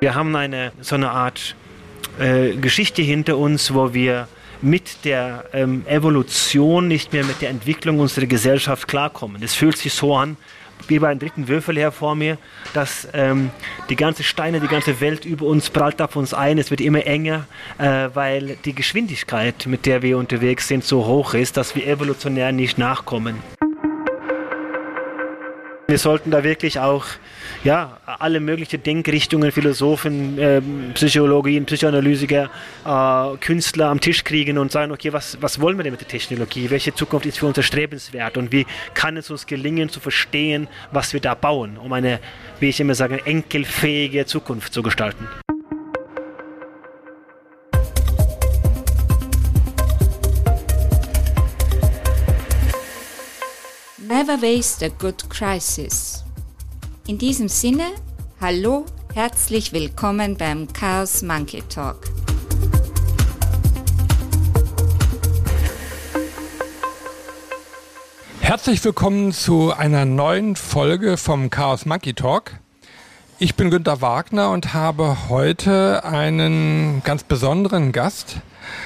Wir haben so eine Art Geschichte hinter uns, wo wir mit der Evolution nicht mehr mit der Entwicklung unserer Gesellschaft klarkommen. Es fühlt sich so an, wie bei einem dritten Würfel her vor mir, dass die ganze Steine, die ganze Welt über uns prallt auf uns ein. Es wird immer enger, weil die Geschwindigkeit, mit der wir unterwegs sind, so hoch ist, dass wir evolutionär nicht nachkommen. Wir sollten da wirklich auch alle möglichen Denkrichtungen, Philosophen, Psychologien, Psychoanalytiker, Künstler am Tisch kriegen und sagen, okay, was wollen wir denn mit der Technologie? Welche Zukunft ist für uns erstrebenswert? Und wie kann es uns gelingen, zu verstehen, was wir da bauen, um eine, wie ich immer sage, enkelfähige Zukunft zu gestalten? Never waste a good crisis. In diesem Sinne, hallo, herzlich willkommen beim Chaos Monkey Talk. Herzlich willkommen zu einer neuen Folge vom Chaos Monkey Talk. Ich bin Günter Wagner und habe heute einen ganz besonderen Gast,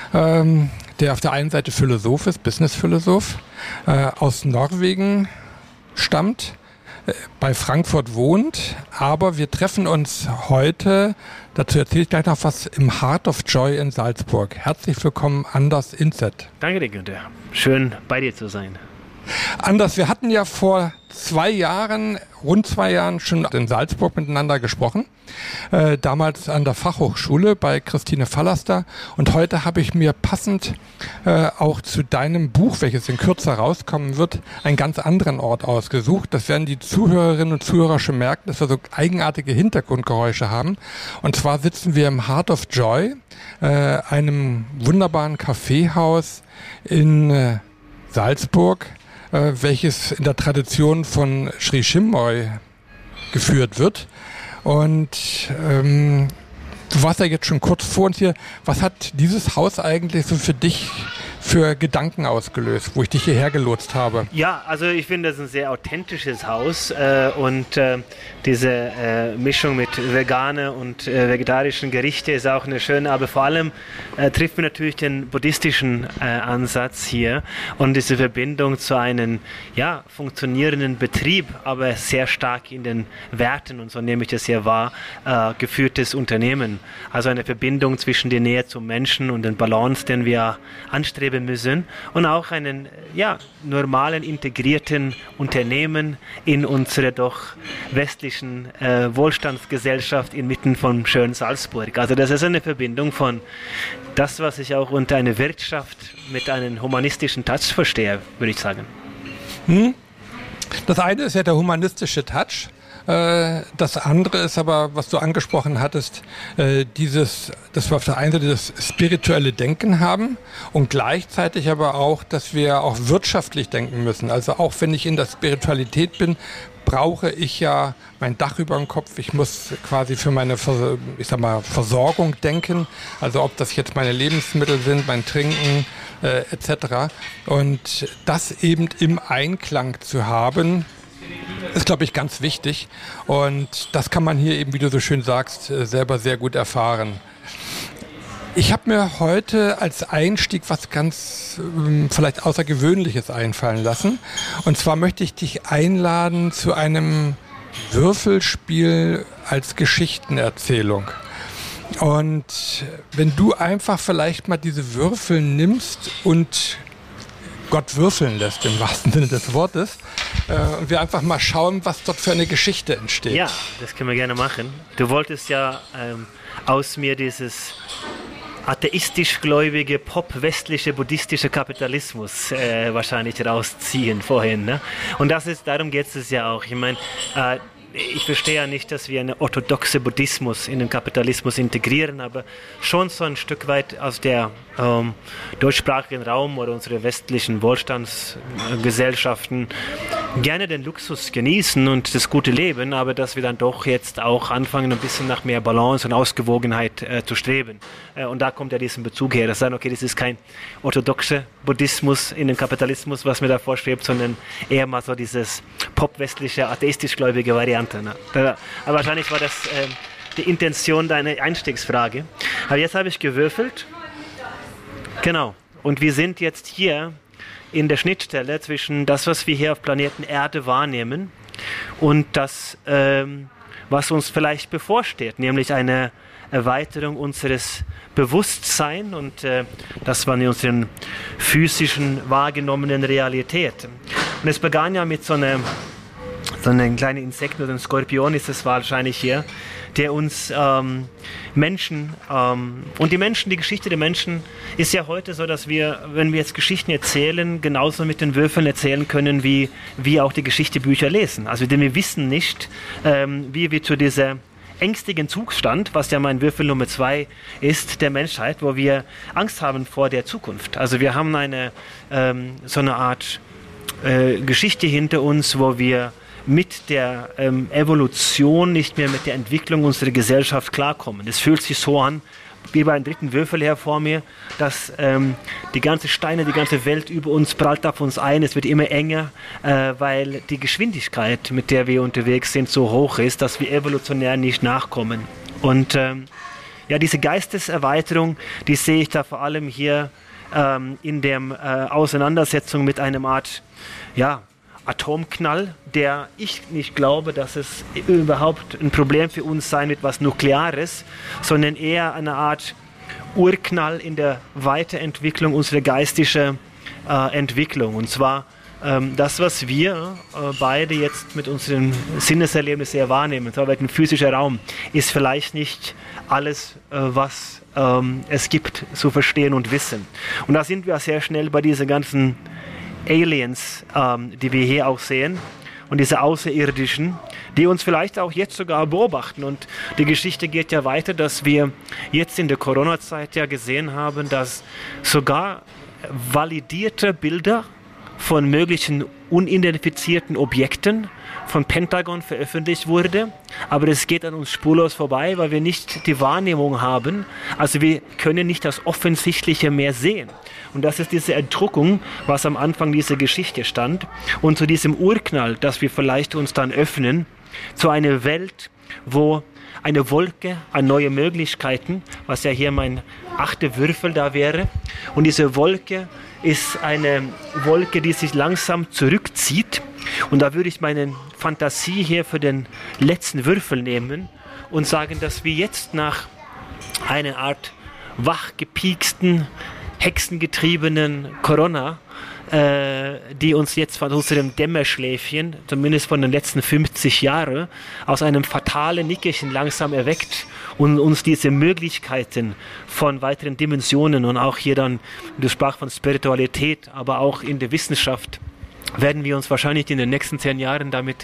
der auf der einen Seite Philosoph ist, Businessphilosoph, aus Norwegen stammt, bei Frankfurt wohnt, aber wir treffen uns heute, dazu erzähle ich gleich noch was, im Heart of Joy in Salzburg. Herzlich willkommen, Anders Inset. Danke dir, Günther. Schön, bei dir zu sein. Anders, wir hatten ja vor rund 2 Jahren schon in Salzburg miteinander gesprochen, damals an der Fachhochschule bei Christine Vallaster, und heute habe ich mir passend auch zu deinem Buch, welches in Kürze rauskommen wird, einen ganz anderen Ort ausgesucht. Das werden die Zuhörerinnen und Zuhörer schon merken, dass wir so eigenartige Hintergrundgeräusche haben. Und zwar sitzen wir im Heart of Joy, einem wunderbaren Kaffeehaus in Salzburg, welches in der Tradition von Sri Chinmoy geführt wird. Und du warst ja jetzt schon kurz vor uns hier. Was hat dieses Haus eigentlich so für dich für Gedanken ausgelöst, wo ich dich hierher gelotst habe? Ja, also ich finde, das ist ein sehr authentisches Haus und diese Mischung mit veganen und vegetarischen Gerichten ist auch eine schöne, aber vor allem trifft man natürlich den buddhistischen Ansatz hier und diese Verbindung zu einem funktionierenden Betrieb, aber sehr stark in den Werten, und so nehme ich das hier wahr, geführtes Unternehmen. Also eine Verbindung zwischen der Nähe zum Menschen und den Balance, den wir anstreben müssen, und auch einen normalen, integrierten Unternehmen in unsere doch westlichen Wohlstandsgesellschaft inmitten von schönen Salzburg. Also das ist eine Verbindung von das, was ich auch unter einer Wirtschaft mit einem humanistischen Touch verstehe, würde ich sagen. Das eine ist ja der humanistische Touch. Das andere ist aber, was du angesprochen hattest, dass wir auf der einen Seite das spirituelle Denken haben und gleichzeitig aber auch, dass wir auch wirtschaftlich denken müssen. Also auch wenn ich in der Spiritualität bin, brauche ich ja mein Dach über dem Kopf. Ich muss quasi für meine Versorgung denken. Also ob das jetzt meine Lebensmittel sind, mein Trinken etc. Und das eben im Einklang zu haben, ist, glaube ich, ganz wichtig. Und das kann man hier eben, wie du so schön sagst, selber sehr gut erfahren. Ich habe mir heute als Einstieg was ganz vielleicht Außergewöhnliches einfallen lassen. Und zwar möchte ich dich einladen zu einem Würfelspiel als Geschichtenerzählung. Und wenn du einfach vielleicht mal diese Würfel nimmst und Gott würfeln lässt, im wahrsten Sinne des Wortes, und wir einfach mal schauen, was dort für eine Geschichte entsteht. Ja, das können wir gerne machen. Du wolltest ja aus mir dieses atheistisch-gläubige, pop-westliche, buddhistische Kapitalismus wahrscheinlich rausziehen vorhin. Ne? Und darum geht es ja auch. Ich meine, ich verstehe ja nicht, dass wir einen orthodoxen Buddhismus in den Kapitalismus integrieren, aber schon so ein Stück weit aus der deutschsprachigen Raum oder unsere westlichen Wohlstandsgesellschaften gerne den Luxus genießen und das gute Leben, aber dass wir dann doch jetzt auch anfangen, ein bisschen nach mehr Balance und Ausgewogenheit zu streben. Und da kommt ja diesen Bezug her, dass sagen, okay, das ist kein orthodoxer Buddhismus in den Kapitalismus, was mir da vorschwebt, sondern eher mal so dieses pop-westliche, atheistisch-gläubige Variante. Ne? Aber wahrscheinlich war das die Intention deiner Einstiegsfrage. Aber jetzt habe ich gewürfelt. Genau. Und wir sind jetzt hier in der Schnittstelle zwischen das, was wir hier auf Planeten Erde wahrnehmen und das, was uns vielleicht bevorsteht, nämlich eine Erweiterung unseres Bewusstseins und das war in unseren physischen wahrgenommenen Realität. Und es begann ja mit so einem kleinen Insekt oder ein Skorpion ist es wahrscheinlich hier, der uns Menschen und die Geschichte der Menschen ist ja heute so, dass wir, wenn wir jetzt Geschichten erzählen, genauso mit den Würfeln erzählen können, wie wir auch die Geschichtebücher lesen. Also denn wir wissen nicht, wie wir zu dieser ängstigen Zustand, was ja mein Würfel Nummer 2 ist, der Menschheit, wo wir Angst haben vor der Zukunft. Also wir haben so eine Art Geschichte hinter uns, wo wir mit der Evolution nicht mehr mit der Entwicklung unserer Gesellschaft klarkommen. Es fühlt sich so an, wie bei einem dritten Würfel her vor mir, dass die ganze Steine, die ganze Welt über uns prallt auf uns ein. Es wird immer enger, weil die Geschwindigkeit, mit der wir unterwegs sind, so hoch ist, dass wir evolutionär nicht nachkommen. Und diese Geisteserweiterung, die sehe ich da vor allem hier in der Auseinandersetzung mit einem Art, Atomknall, der ich nicht glaube, dass es überhaupt ein Problem für uns sein wird, was Nukleares, sondern eher eine Art Urknall in der Weiterentwicklung unserer geistigen Entwicklung. Und zwar das, was wir beide jetzt mit unseren Sinneserlebnissen sehr wahrnehmen, zwar ein physischer Raum, ist vielleicht nicht alles, was es gibt, zu verstehen und wissen. Und da sind wir sehr schnell bei diesen ganzen Aliens, die wir hier auch sehen und diese Außerirdischen, die uns vielleicht auch jetzt sogar beobachten. Und die Geschichte geht ja weiter, dass wir jetzt in der Corona-Zeit ja gesehen haben, dass sogar validierte Bilder von möglichen unidentifizierten Objekten von Pentagon veröffentlicht wurde, aber es geht an uns spurlos vorbei, weil wir nicht die Wahrnehmung haben, also wir können nicht das Offensichtliche mehr sehen. Und das ist diese Entrückung, was am Anfang dieser Geschichte stand und zu diesem Urknall, dass wir vielleicht uns dann öffnen, zu einer Welt, wo eine Wolke an neue Möglichkeiten, was ja hier mein 8. Würfel da wäre, und diese Wolke ist eine Wolke, die sich langsam zurückzieht. Und da würde ich meine Fantasie hier für den letzten Würfel nehmen und sagen, dass wir jetzt nach einer Art wachgepieksten, hexengetriebenen Corona, die uns jetzt von unserem Dämmerschläfchen, zumindest von den letzten 50 Jahren, aus einem fatalen Nickerchen langsam erweckt und uns diese Möglichkeiten von weiteren Dimensionen und auch hier dann, du sprachst von Spiritualität, aber auch in der Wissenschaft, werden wir uns wahrscheinlich in den nächsten 10 Jahren damit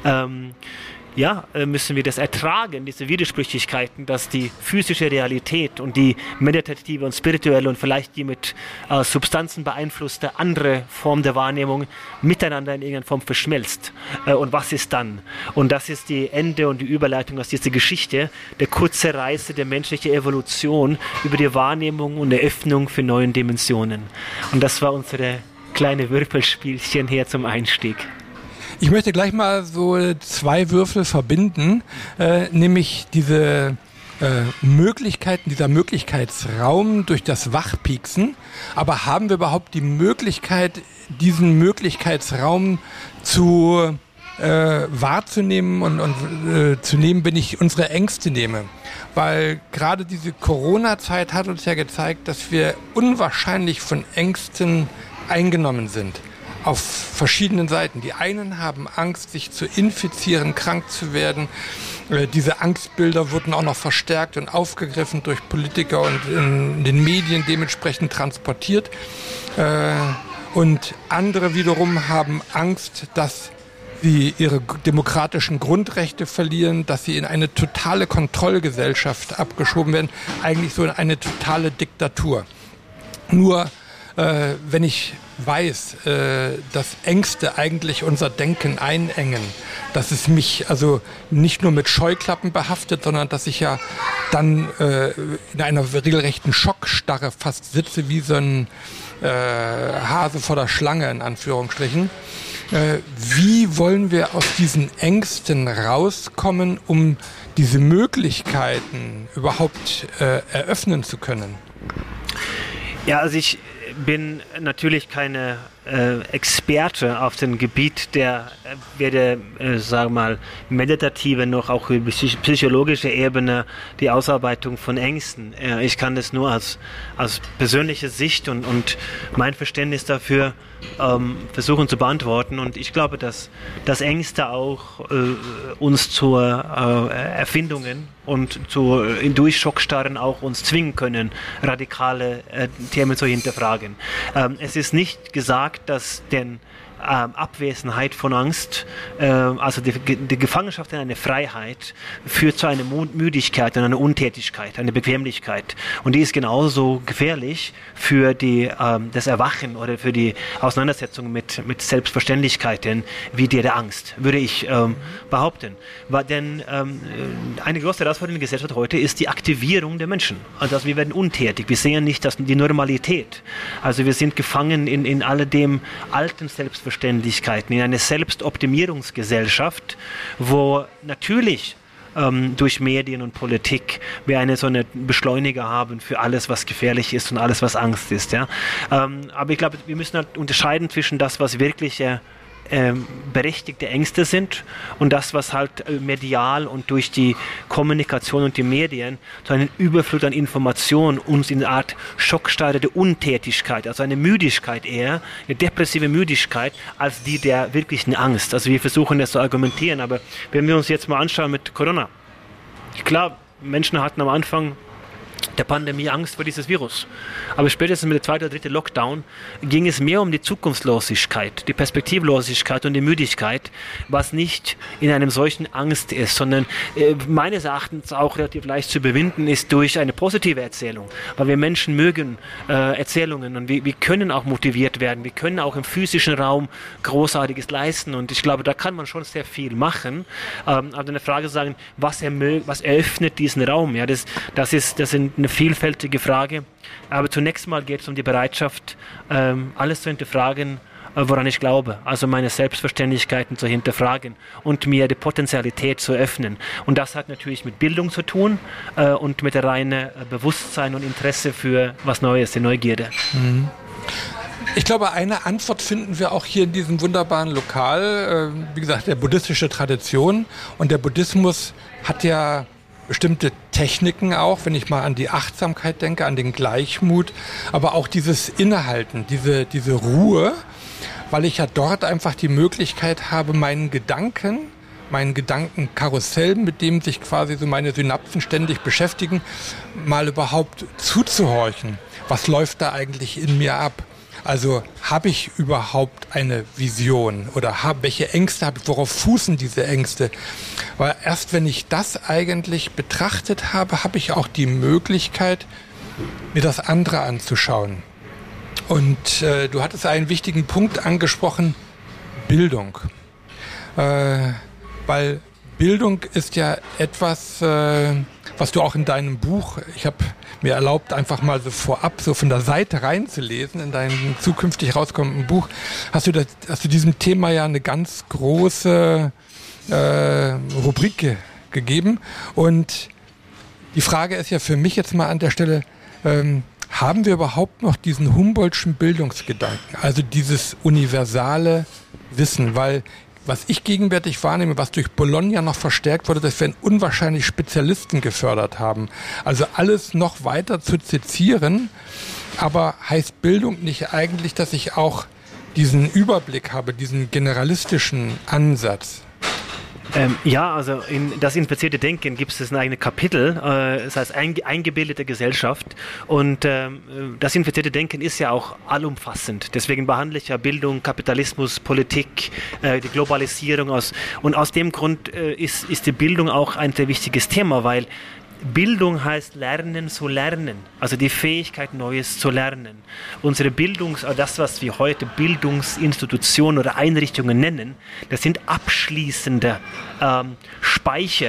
müssen wir das ertragen, diese Widersprüchlichkeiten, dass die physische Realität und die meditative und spirituelle und vielleicht die mit Substanzen beeinflusste andere Form der Wahrnehmung miteinander in irgendeiner Form verschmilzt. Und was ist dann? Und das ist die Ende und die Überleitung aus dieser Geschichte, der kurze Reise der menschlichen Evolution über die Wahrnehmung und Eröffnung für neue Dimensionen. Und das war unsere kleine Würfelspielchen hier zum Einstieg. Ich möchte gleich mal so 2 Würfel verbinden, nämlich diese Möglichkeiten, dieser Möglichkeitsraum durch das Wachpieksen. Aber haben wir überhaupt die Möglichkeit, diesen Möglichkeitsraum zu wahrzunehmen und zu nehmen, wenn ich unsere Ängste nehme? Weil gerade diese Corona-Zeit hat uns ja gezeigt, dass wir unwahrscheinlich von Ängsten eingenommen sind. Auf verschiedenen Seiten. Die einen haben Angst, sich zu infizieren, krank zu werden. Diese Angstbilder wurden auch noch verstärkt und aufgegriffen durch Politiker und in den Medien dementsprechend transportiert. Und andere wiederum haben Angst, dass sie ihre demokratischen Grundrechte verlieren, dass sie in eine totale Kontrollgesellschaft abgeschoben werden, eigentlich so in eine totale Diktatur. Nur wenn ich weiß, dass Ängste eigentlich unser Denken einengen, dass es mich also nicht nur mit Scheuklappen behaftet, sondern dass ich ja dann in einer regelrechten Schockstarre fast sitze, wie so ein Hase vor der Schlange in Anführungsstrichen, Wie wollen wir aus diesen Ängsten rauskommen, um diese Möglichkeiten überhaupt eröffnen zu können? Ja, also ich bin natürlich keine Experte auf dem Gebiet der weder, sagen wir mal, meditative noch auch über psychologische Ebene die Ausarbeitung von Ängsten. Ich kann das nur aus persönlicher Sicht und mein Verständnis dafür versuchen zu beantworten. Und ich glaube, dass Ängste auch uns zu Erfindungen und durch Schockstarren auch uns zwingen können, radikale Themen zu hinterfragen. Es ist nicht gesagt, dass den Abwesenheit von Angst, also die Gefangenschaft in eine Freiheit, führt zu einer Müdigkeit und einer Untätigkeit, einer Bequemlichkeit. Und die ist genauso gefährlich für das Erwachen oder für die Auseinandersetzung mit Selbstverständlichkeiten wie die der Angst, würde ich behaupten. Denn eine große Herausforderung in der Gesellschaft heute ist die Aktivierung der Menschen. Also wir werden untätig, wir sehen nicht die Normalität. Also wir sind gefangen in alledem alten Selbstverständlichkeiten, in eine Selbstoptimierungsgesellschaft, wo natürlich durch Medien und Politik wir so eine Beschleuniger haben für alles, was gefährlich ist und alles, was Angst ist. Ja? Aber ich glaube, wir müssen halt unterscheiden zwischen das, was wirklich berechtigte Ängste sind und das, was halt medial und durch die Kommunikation und die Medien zu einem Überfluss an Informationen uns in eine Art Schockstarre der Untätigkeit, also eine Müdigkeit eher, eine depressive Müdigkeit, als die der wirklichen Angst. Also wir versuchen das zu argumentieren, aber wenn wir uns jetzt mal anschauen mit Corona, klar, Menschen hatten am Anfang der Pandemie Angst vor dieses Virus. Aber spätestens mit der zweiten oder dritten Lockdown ging es mehr um die Zukunftslosigkeit, die Perspektivlosigkeit und die Müdigkeit, was nicht in einem solchen Angst ist, sondern meines Erachtens auch relativ leicht zu überwinden ist durch eine positive Erzählung. Weil wir Menschen mögen Erzählungen und wir können auch motiviert werden, wir können auch im physischen Raum Großartiges leisten und ich glaube, da kann man schon sehr viel machen. Aber eine Frage sagen, was eröffnet diesen Raum? Ja, das sind eine vielfältige Frage, aber zunächst mal geht es um die Bereitschaft, alles zu hinterfragen, woran ich glaube, also meine Selbstverständlichkeiten zu hinterfragen und mir die Potentialität zu öffnen. Und das hat natürlich mit Bildung zu tun und mit der reinen Bewusstsein und Interesse für was Neues, die Neugierde. Mhm. Ich glaube, eine Antwort finden wir auch hier in diesem wunderbaren Lokal, wie gesagt, der buddhistische Tradition, und der Buddhismus hat ja bestimmte Techniken auch, wenn ich mal an die Achtsamkeit denke, an den Gleichmut, aber auch dieses Innehalten, diese Ruhe, weil ich ja dort einfach die Möglichkeit habe, meinen Gedankenkarussell, mit dem sich quasi so meine Synapsen ständig beschäftigen, mal überhaupt zuzuhorchen. Was läuft da eigentlich in mir ab? Also habe ich überhaupt eine Vision oder welche Ängste habe ich, worauf fußen diese Ängste? Weil erst wenn ich das eigentlich betrachtet habe, habe ich auch die Möglichkeit, mir das andere anzuschauen. Und du hattest einen wichtigen Punkt angesprochen, Bildung. Weil Bildung ist ja etwas, was du auch in deinem Buch, ich habe mir erlaubt, einfach mal so vorab so von der Seite reinzulesen in deinem zukünftig rauskommenden Buch, hast du diesem Thema ja eine ganz große Rubrik gegeben. Und die Frage ist ja für mich jetzt mal an der Stelle, haben wir überhaupt noch diesen Humboldtschen Bildungsgedanken, also dieses universale Wissen, weil was ich gegenwärtig wahrnehme, was durch Bologna noch verstärkt wurde, dass wir unwahrscheinlich Spezialisten gefördert haben. Also alles noch weiter zu sezieren, aber heißt Bildung nicht eigentlich, dass ich auch diesen Überblick habe, diesen generalistischen Ansatz? Ja, also in das infizierte Denken gibt es ein eigenes Kapitel, das heißt eingebildete Gesellschaft, und das infizierte Denken ist ja auch allumfassend. Deswegen behandle ich ja Bildung, Kapitalismus, Politik, die Globalisierung und aus dem Grund ist die Bildung auch ein sehr wichtiges Thema, weil Bildung heißt Lernen zu lernen, also die Fähigkeit, Neues zu lernen. Unsere das, was wir heute Bildungsinstitutionen oder Einrichtungen nennen, das sind abschließende Speicher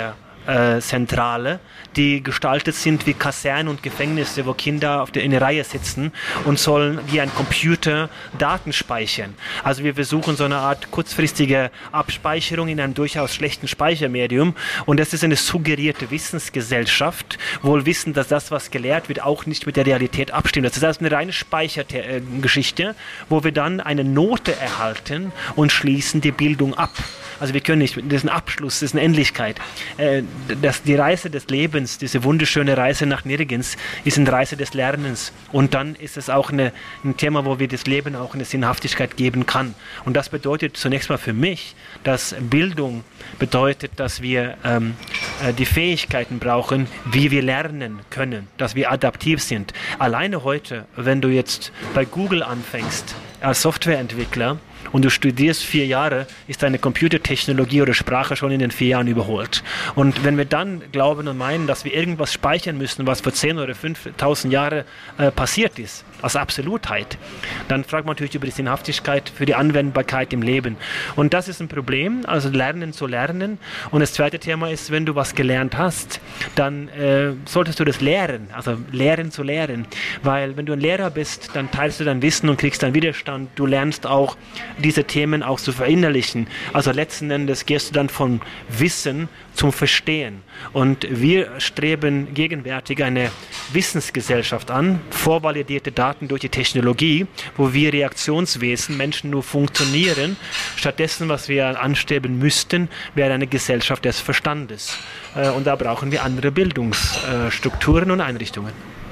Bildungszentrale, die gestaltet sind wie Kasernen und Gefängnisse, wo Kinder in eine Reihe sitzen und sollen wie ein Computer Daten speichern. Also wir versuchen so eine Art kurzfristige Abspeicherung in einem durchaus schlechten Speichermedium, und das ist eine suggerierte Wissensgesellschaft, wohl wissen, dass das, was gelehrt wird, auch nicht mit der Realität abstimmt. Das ist also eine reine Speichergeschichte, wo wir dann eine Note erhalten und schließen die Bildung ab. Also wir können nicht, das ist ein Abschluss, das ist eine Endlichkeit. Die Reise des Lebens, diese wunderschöne Reise nach nirgends, ist eine Reise des Lernens. Und dann ist es auch ein Thema, wo wir das Leben auch eine Sinnhaftigkeit geben kann. Und das bedeutet zunächst mal für mich, dass Bildung bedeutet, dass wir die Fähigkeiten brauchen, wie wir lernen können, dass wir adaptiv sind. Alleine heute, wenn du jetzt bei Google anfängst, als Softwareentwickler, und du studierst 4 Jahre, ist deine Computertechnologie oder Sprache schon in den 4 Jahren überholt. Und wenn wir dann glauben und meinen, dass wir irgendwas speichern müssen, was vor 10 oder 5.000 Jahren passiert ist, als Absolutheit, dann fragt man natürlich über die Sinnhaftigkeit für die Anwendbarkeit im Leben. Und das ist ein Problem, also lernen zu lernen. Und das zweite Thema ist, wenn du was gelernt hast, dann solltest du das lehren, also lehren zu lehren. Weil wenn du ein Lehrer bist, dann teilst du dein Wissen und kriegst dann Widerstand. Du lernst auch, diese Themen auch zu verinnerlichen. Also letzten Endes gehst du dann von Wissen zum Verstehen. Und wir streben gegenwärtig eine Wissensgesellschaft an, vorvalidierte Daten durch die Technologie, wo wir Reaktionswesen, Menschen nur funktionieren. Stattdessen, was wir anstreben müssten, wäre eine Gesellschaft des Verstandes. Und da brauchen wir andere Bildungsstrukturen und Einrichtungen.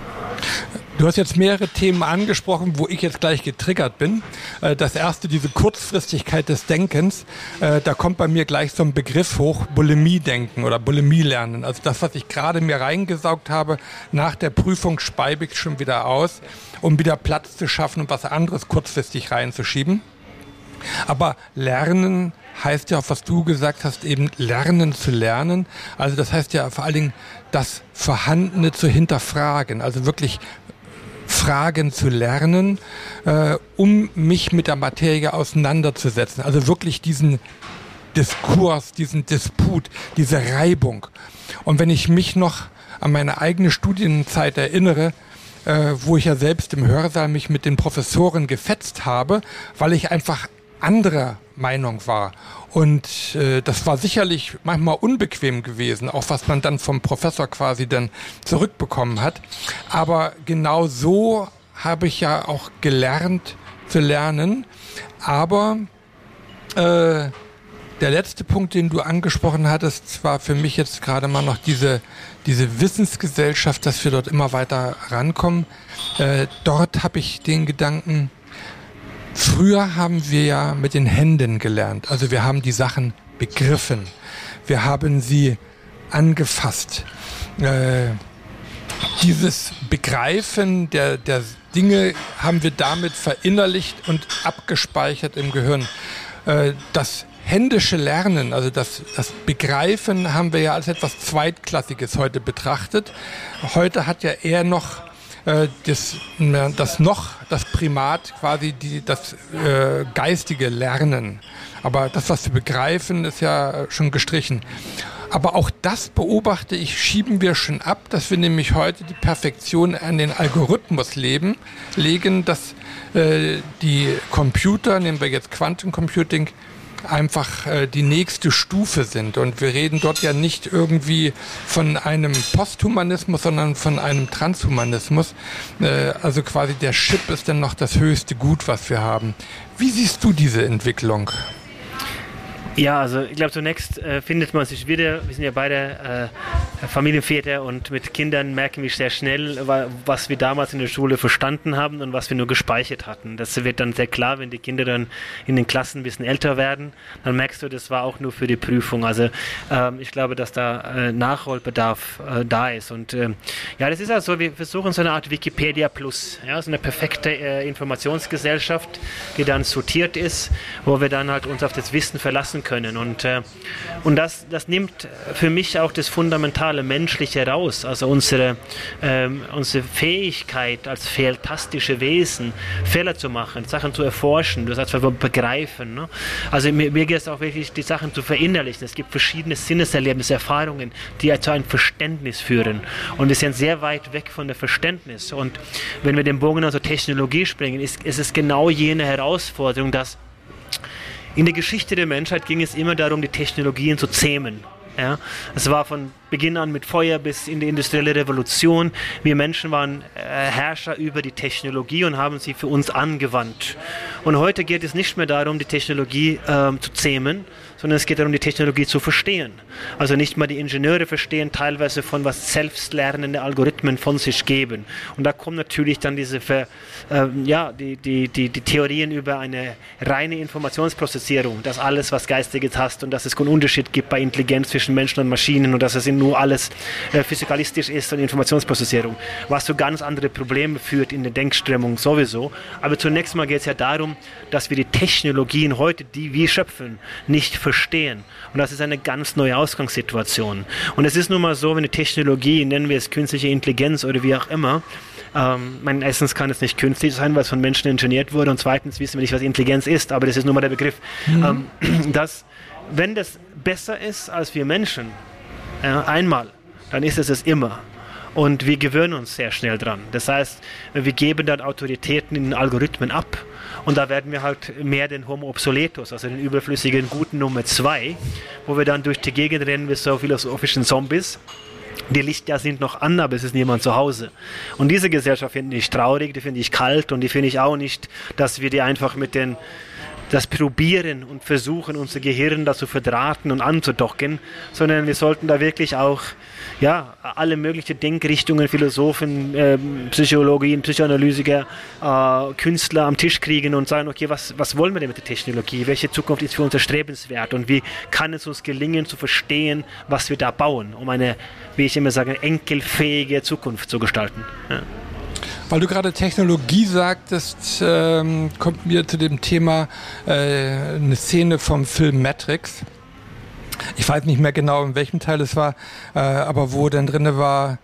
Du hast jetzt mehrere Themen angesprochen, wo ich jetzt gleich getriggert bin. Das erste, diese Kurzfristigkeit des Denkens. Da kommt bei mir gleich so ein Begriff hoch, Bulimie-Denken oder Bulimie-Lernen. Also das, was ich gerade mir reingesaugt habe, nach der Prüfung speibe ich schon wieder aus, um wieder Platz zu schaffen und was anderes kurzfristig reinzuschieben. Aber Lernen heißt ja auch, was du gesagt hast, eben lernen zu lernen. Also das heißt ja vor allen Dingen, das Vorhandene zu hinterfragen. Also wirklich Fragen zu lernen, um mich mit der Materie auseinanderzusetzen. Also wirklich diesen Diskurs, diesen Disput, diese Reibung. Und wenn ich mich noch an meine eigene Studienzeit erinnere, wo ich ja selbst im Hörsaal mich mit den Professoren gefetzt habe, weil ich einfach anderer Meinung war. Und das war sicherlich manchmal unbequem gewesen, auch was man dann vom Professor quasi dann zurückbekommen hat. Aber genau so habe ich ja auch gelernt zu lernen. Aber der letzte Punkt, den du angesprochen hattest, war für mich jetzt gerade mal noch diese Wissensgesellschaft, dass wir dort immer weiter rankommen. Dort habe ich den Gedanken, früher haben wir ja mit den Händen gelernt. Also wir haben die Sachen begriffen. Wir haben sie angefasst. Dieses Begreifen der Dinge haben wir damit verinnerlicht und abgespeichert im Gehirn. Das händische Lernen, also das Begreifen, haben wir ja als etwas Zweitklassiges heute betrachtet. Heute hat ja eher noch das Primat quasi das geistige Lernen. Aber das, was wir begreifen, ist ja schon gestrichen. Aber auch das beobachte ich, schieben wir schon ab, dass wir nämlich heute die Perfektion an den Algorithmus legen, dass die Computer, nehmen wir jetzt Quantencomputing, einfach die nächste Stufe sind. Und wir reden dort ja nicht irgendwie von einem Posthumanismus, sondern von einem Transhumanismus. Also quasi der Chip ist dann noch das höchste Gut, was wir haben. Wie siehst du diese Entwicklung? Ja, also ich glaube, zunächst findet man sich wieder. Wir sind ja beide Familienväter und mit Kindern merken wir sehr schnell, was wir damals in der Schule verstanden haben und was wir nur gespeichert hatten. Das wird dann sehr klar, wenn die Kinder dann in den Klassen ein bisschen älter werden. Dann merkst du, das war auch nur für die Prüfung. Also ich glaube, dass da Nachholbedarf da ist. Und ja, das ist also, wir versuchen so eine Art Wikipedia Plus, ja, so eine perfekte Informationsgesellschaft, die dann sortiert ist, wo wir dann halt uns auf das Wissen verlassen können. Und das nimmt für mich auch das Fundamentale fundamentale Menschliche raus, also unsere Fähigkeit als fantastische Wesen, Fehler zu machen, Sachen zu erforschen, das heißt begreifen. Ne? Also mir geht es auch wirklich, die Sachen zu verinnerlichen. Es gibt verschiedene Sinneserlebnisse, Erfahrungen, die zu einem Verständnis führen. Und wir sind sehr weit weg von der Verständnis. Und wenn wir den Bogen also Technologie springen, ist es genau jene Herausforderung, dass in der Geschichte der Menschheit ging es immer darum, die Technologien zu zähmen. Ja? Es war von Beginn an mit Feuer bis in die industrielle Revolution. Wir Menschen waren Herrscher über die Technologie und haben sie für uns angewandt. Und heute geht es nicht mehr darum, die Technologie zu zähmen, sondern es geht darum, die Technologie zu verstehen. Also nicht mal die Ingenieure verstehen teilweise von was selbstlernende Algorithmen von sich geben. Und da kommen natürlich dann diese die Theorien über eine reine Informationsprozessierung, dass alles, was Geistiges hast und dass es keinen Unterschied gibt bei Intelligenz zwischen Menschen und Maschinen und dass es nur alles physikalistisch ist und Informationsprozessierung, was zu ganz andere Probleme führt in der Denkströmung sowieso. Aber zunächst mal geht es ja darum, dass wir die Technologien heute, die wir schöpfen, nicht verstehen. Und das ist eine ganz neue Ausgangssituation. Und es ist nun mal so, wenn die Technologie, nennen wir es künstliche Intelligenz oder wie auch immer, erstens kann es nicht künstlich sein, weil es von Menschen ingeniert wurde und zweitens wissen wir nicht, was Intelligenz ist, aber das ist nun mal der Begriff, dass wenn das besser ist als wir Menschen, einmal, dann ist es immer. Und wir gewöhnen uns sehr schnell dran. Das heißt, wir geben dann Autoritäten in den Algorithmen ab und da werden wir halt mehr den Homo obsoletus, also den überflüssigen guten Nummer 2, wo wir dann durch die Gegend rennen wie so philosophischen Zombies. Die Lichter sind noch an, aber es ist niemand zu Hause. Und diese Gesellschaft finde ich traurig, die finde ich kalt und die finde ich auch nicht, dass wir die einfach mit das probieren und versuchen, unser Gehirn da zu verdrahten und anzudocken, sondern wir sollten da wirklich auch alle möglichen Denkrichtungen, Philosophen, Psychologien, Psychoanalytiker, Künstler am Tisch kriegen und sagen, okay, was wollen wir denn mit der Technologie? Welche Zukunft ist für uns erstrebenswert? Und wie kann es uns gelingen, zu verstehen, was wir da bauen, um eine, wie ich immer sage, enkelfähige Zukunft zu gestalten? Ja. Weil du gerade Technologie sagtest, kommt mir zu dem Thema eine Szene vom Film Matrix. Ich weiß nicht mehr genau, in welchem Teil es war, aber wo dann drin war,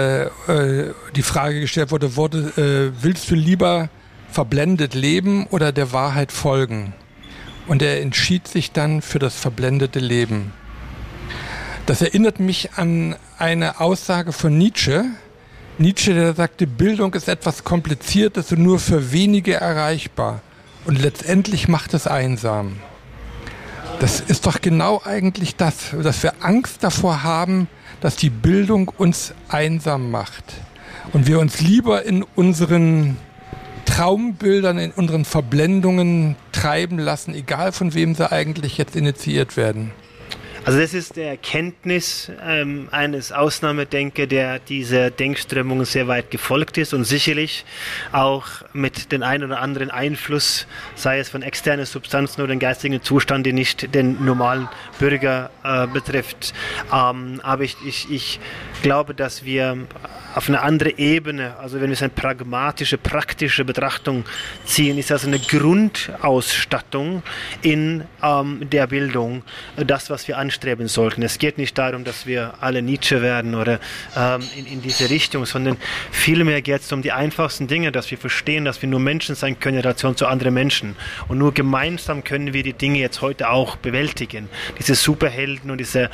die Frage gestellt wurde, willst du lieber verblendet leben oder der Wahrheit folgen? Und er entschied sich dann für das verblendete Leben. Das erinnert mich an eine Aussage von Nietzsche. Nietzsche, der sagte, Bildung ist etwas Kompliziertes und nur für wenige erreichbar. Und letztendlich macht es einsam. Das ist doch genau eigentlich das, dass wir Angst davor haben, dass die Bildung uns einsam macht. Und wir uns lieber in unseren Traumbildern, in unseren Verblendungen treiben lassen, egal von wem sie eigentlich jetzt initiiert werden. Also das ist die Erkenntnis eines Ausnahmedenker, der dieser Denkströmung sehr weit gefolgt ist und sicherlich auch mit den ein oder anderen Einfluss, sei es von externen Substanzen oder den geistigen Zustand, die nicht den normalen Bürger betrifft. Aber ich glaube, dass wir auf eine andere Ebene, also wenn wir es eine pragmatische, praktische Betrachtung ziehen, ist das eine Grundausstattung in der Bildung, das, was wir anstreben sollten. Es geht nicht darum, dass wir alle Nietzsche werden oder in diese Richtung, sondern vielmehr geht es um die einfachsten Dinge, dass wir verstehen, dass wir nur Menschen sein können in Relation zu anderen Menschen. Und nur gemeinsam können wir die Dinge jetzt heute auch bewältigen. Diese Superhelden und diese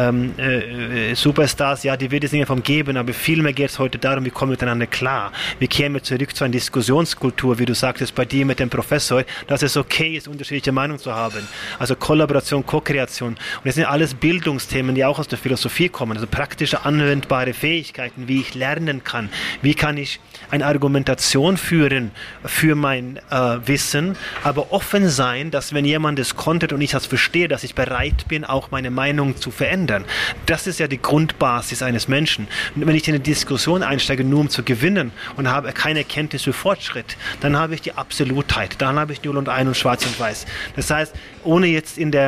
Superstars, ja, die wird es nicht vom geben, aber vielmehr geht es heute darum, wie kommen wir miteinander klar. Wir kehren zurück zu einer Diskussionskultur, wie du sagtest, bei dir mit dem Professor, dass es okay ist, unterschiedliche Meinungen zu haben. Also Kollaboration, Co-Kreation. Und das sind alles Bildungsthemen, die auch aus der Philosophie kommen. Also praktische, anwendbare Fähigkeiten, wie ich lernen kann. Wie kann ich eine Argumentation führen für mein Wissen, aber offen sein, dass wenn jemand es konnte und ich das verstehe, dass ich bereit bin, auch meine Meinung zu verändern. Das ist ja die Grundbasis eines Menschen. Und wenn ich in eine Diskussion einsteige, nur um zu gewinnen und habe keine Erkenntnis für Fortschritt, dann habe ich die Absolutheit. Dann habe ich 0 und 1 und schwarz und weiß. Das heißt, ohne jetzt in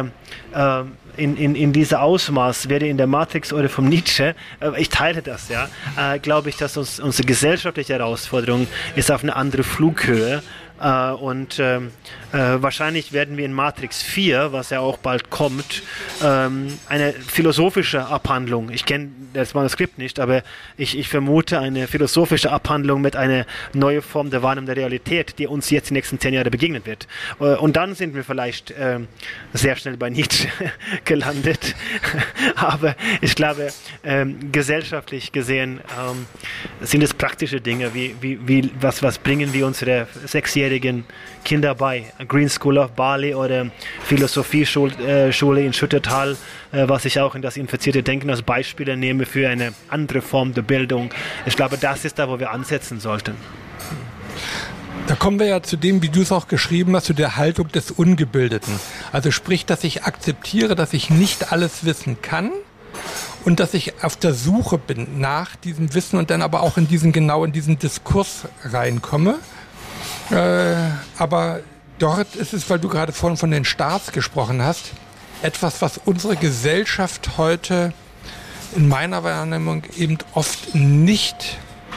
dieser Ausmaß, werde in der Matrix oder vom Nietzsche, ich teile das, ja, glaube ich, dass unsere gesellschaftliche Herausforderung ist auf eine andere Flughöhe Wahrscheinlich werden wir in Matrix 4, was ja auch bald kommt, eine philosophische Abhandlung, ich kenne das Manuskript nicht, aber ich vermute eine philosophische Abhandlung mit einer neuen Form der Wahrnehmung der Realität, die uns jetzt die nächsten 10 Jahre begegnen wird. Und dann sind wir vielleicht sehr schnell bei Nietzsche gelandet. Aber ich glaube, gesellschaftlich gesehen sind es praktische Dinge, was bringen wir unsere 6-jährigen Kinder bei. Green School of Bali oder Philosophieschule in Schüttetal, was ich auch in das infizierte Denken als Beispiele nehme für eine andere Form der Bildung. Ich glaube, das ist da, wo wir ansetzen sollten. Da kommen wir ja zu dem, wie du es auch geschrieben hast, zu der Haltung des Ungebildeten. Also sprich, dass ich akzeptiere, dass ich nicht alles wissen kann und dass ich auf der Suche bin nach diesem Wissen und dann aber auch in diesen Diskurs reinkomme. Aber dort ist es, weil du gerade vorhin von den Staats gesprochen hast, etwas, was unsere Gesellschaft heute in meiner Wahrnehmung eben oft nicht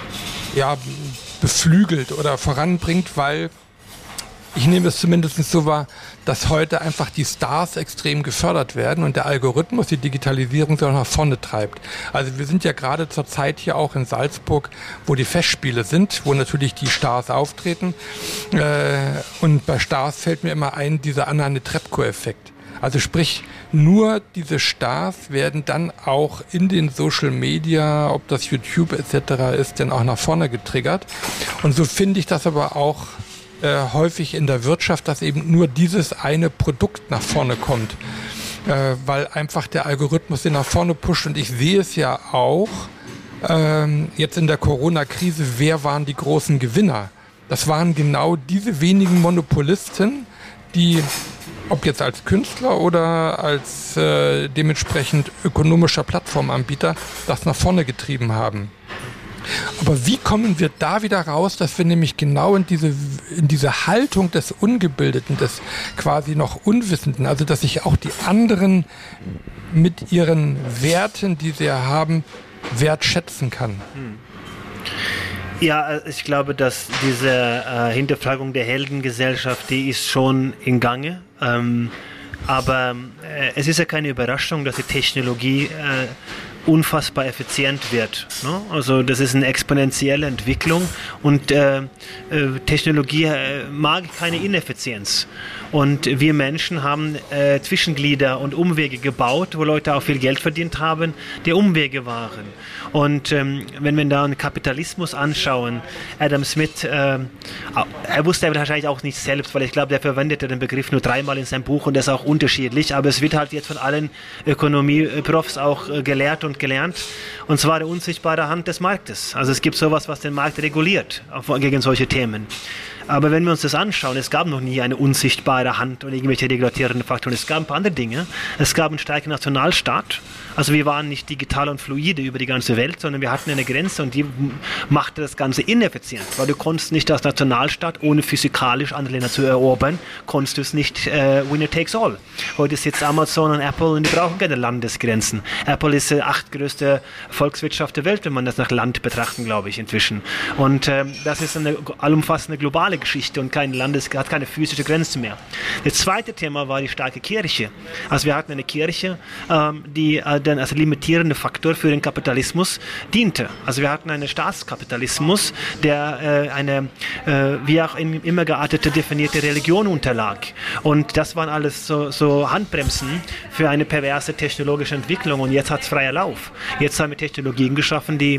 beflügelt oder voranbringt, weil ich nehme es zumindest so wahr, dass heute einfach die Stars extrem gefördert werden und der Algorithmus die Digitalisierung so nach vorne treibt. Also wir sind ja gerade zur Zeit hier auch in Salzburg, wo die Festspiele sind, wo natürlich die Stars auftreten. Und bei Stars fällt mir immer ein, dieser Anna Netrebko-Effekt. Also sprich, nur diese Stars werden dann auch in den Social Media, ob das YouTube etc. ist, dann auch nach vorne getriggert. Und so finde ich das aber auch häufig in der Wirtschaft, dass eben nur dieses eine Produkt nach vorne kommt, weil einfach der Algorithmus den nach vorne pusht. Und ich sehe es ja auch jetzt in der Corona-Krise, wer waren die großen Gewinner? Das waren genau diese wenigen Monopolisten, die, ob jetzt als Künstler oder als dementsprechend ökonomischer Plattformanbieter, das nach vorne getrieben haben. Aber wie kommen wir da wieder raus, dass wir nämlich genau in diese Haltung des Ungebildeten, des quasi noch Unwissenden, also dass sich auch die anderen mit ihren Werten, die sie haben, wertschätzen kann? Ja, ich glaube, dass diese Hinterfragung der Heldengesellschaft, die ist schon in Gange. Aber es ist ja keine Überraschung, dass die Technologie unfassbar effizient wird. Ne? Also das ist eine exponentielle Entwicklung und Technologie mag keine Ineffizienz. Und wir Menschen haben Zwischenglieder und Umwege gebaut, wo Leute auch viel Geld verdient haben, die Umwege waren. Und wenn wir da einen Kapitalismus anschauen, Adam Smith, er wusste er wahrscheinlich auch nicht selbst, weil ich glaube, der verwendete den Begriff nur 3-mal in seinem Buch und das ist auch unterschiedlich, aber es wird halt jetzt von allen Ökonomie-Profs auch gelehrt und gelernt, und zwar die unsichtbare Hand des Marktes. Also es gibt sowas, was den Markt reguliert gegen solche Themen. Aber wenn wir uns das anschauen, es gab noch nie eine unsichtbare Hand oder irgendwelche regulierenden Faktoren. Es gab ein paar andere Dinge. Es gab einen starken Nationalstaat. Also wir waren nicht digital und fluide über die ganze Welt, sondern wir hatten eine Grenze und die machte das Ganze ineffizient, weil du konntest nicht als Nationalstaat, ohne physikalisch andere Länder zu erobern, konntest du es nicht winner takes all. Heute sitzt Amazon und Apple und die brauchen keine Landesgrenzen. Apple ist die 8. größte Volkswirtschaft der Welt, wenn man das nach Land betrachten, glaube ich, inzwischen. Und das ist eine allumfassende globale Geschichte und hat keine physische Grenze mehr. Das zweite Thema war die starke Kirche. Also wir hatten eine Kirche, die dann als limitierender Faktor für den Kapitalismus diente. Also wir hatten einen Staatskapitalismus, der eine wie auch immer geartete definierte Religion unterlag. Und das waren alles so Handbremsen für eine perverse technologische Entwicklung. Und jetzt hat es freier Lauf. Jetzt haben wir Technologien geschaffen, die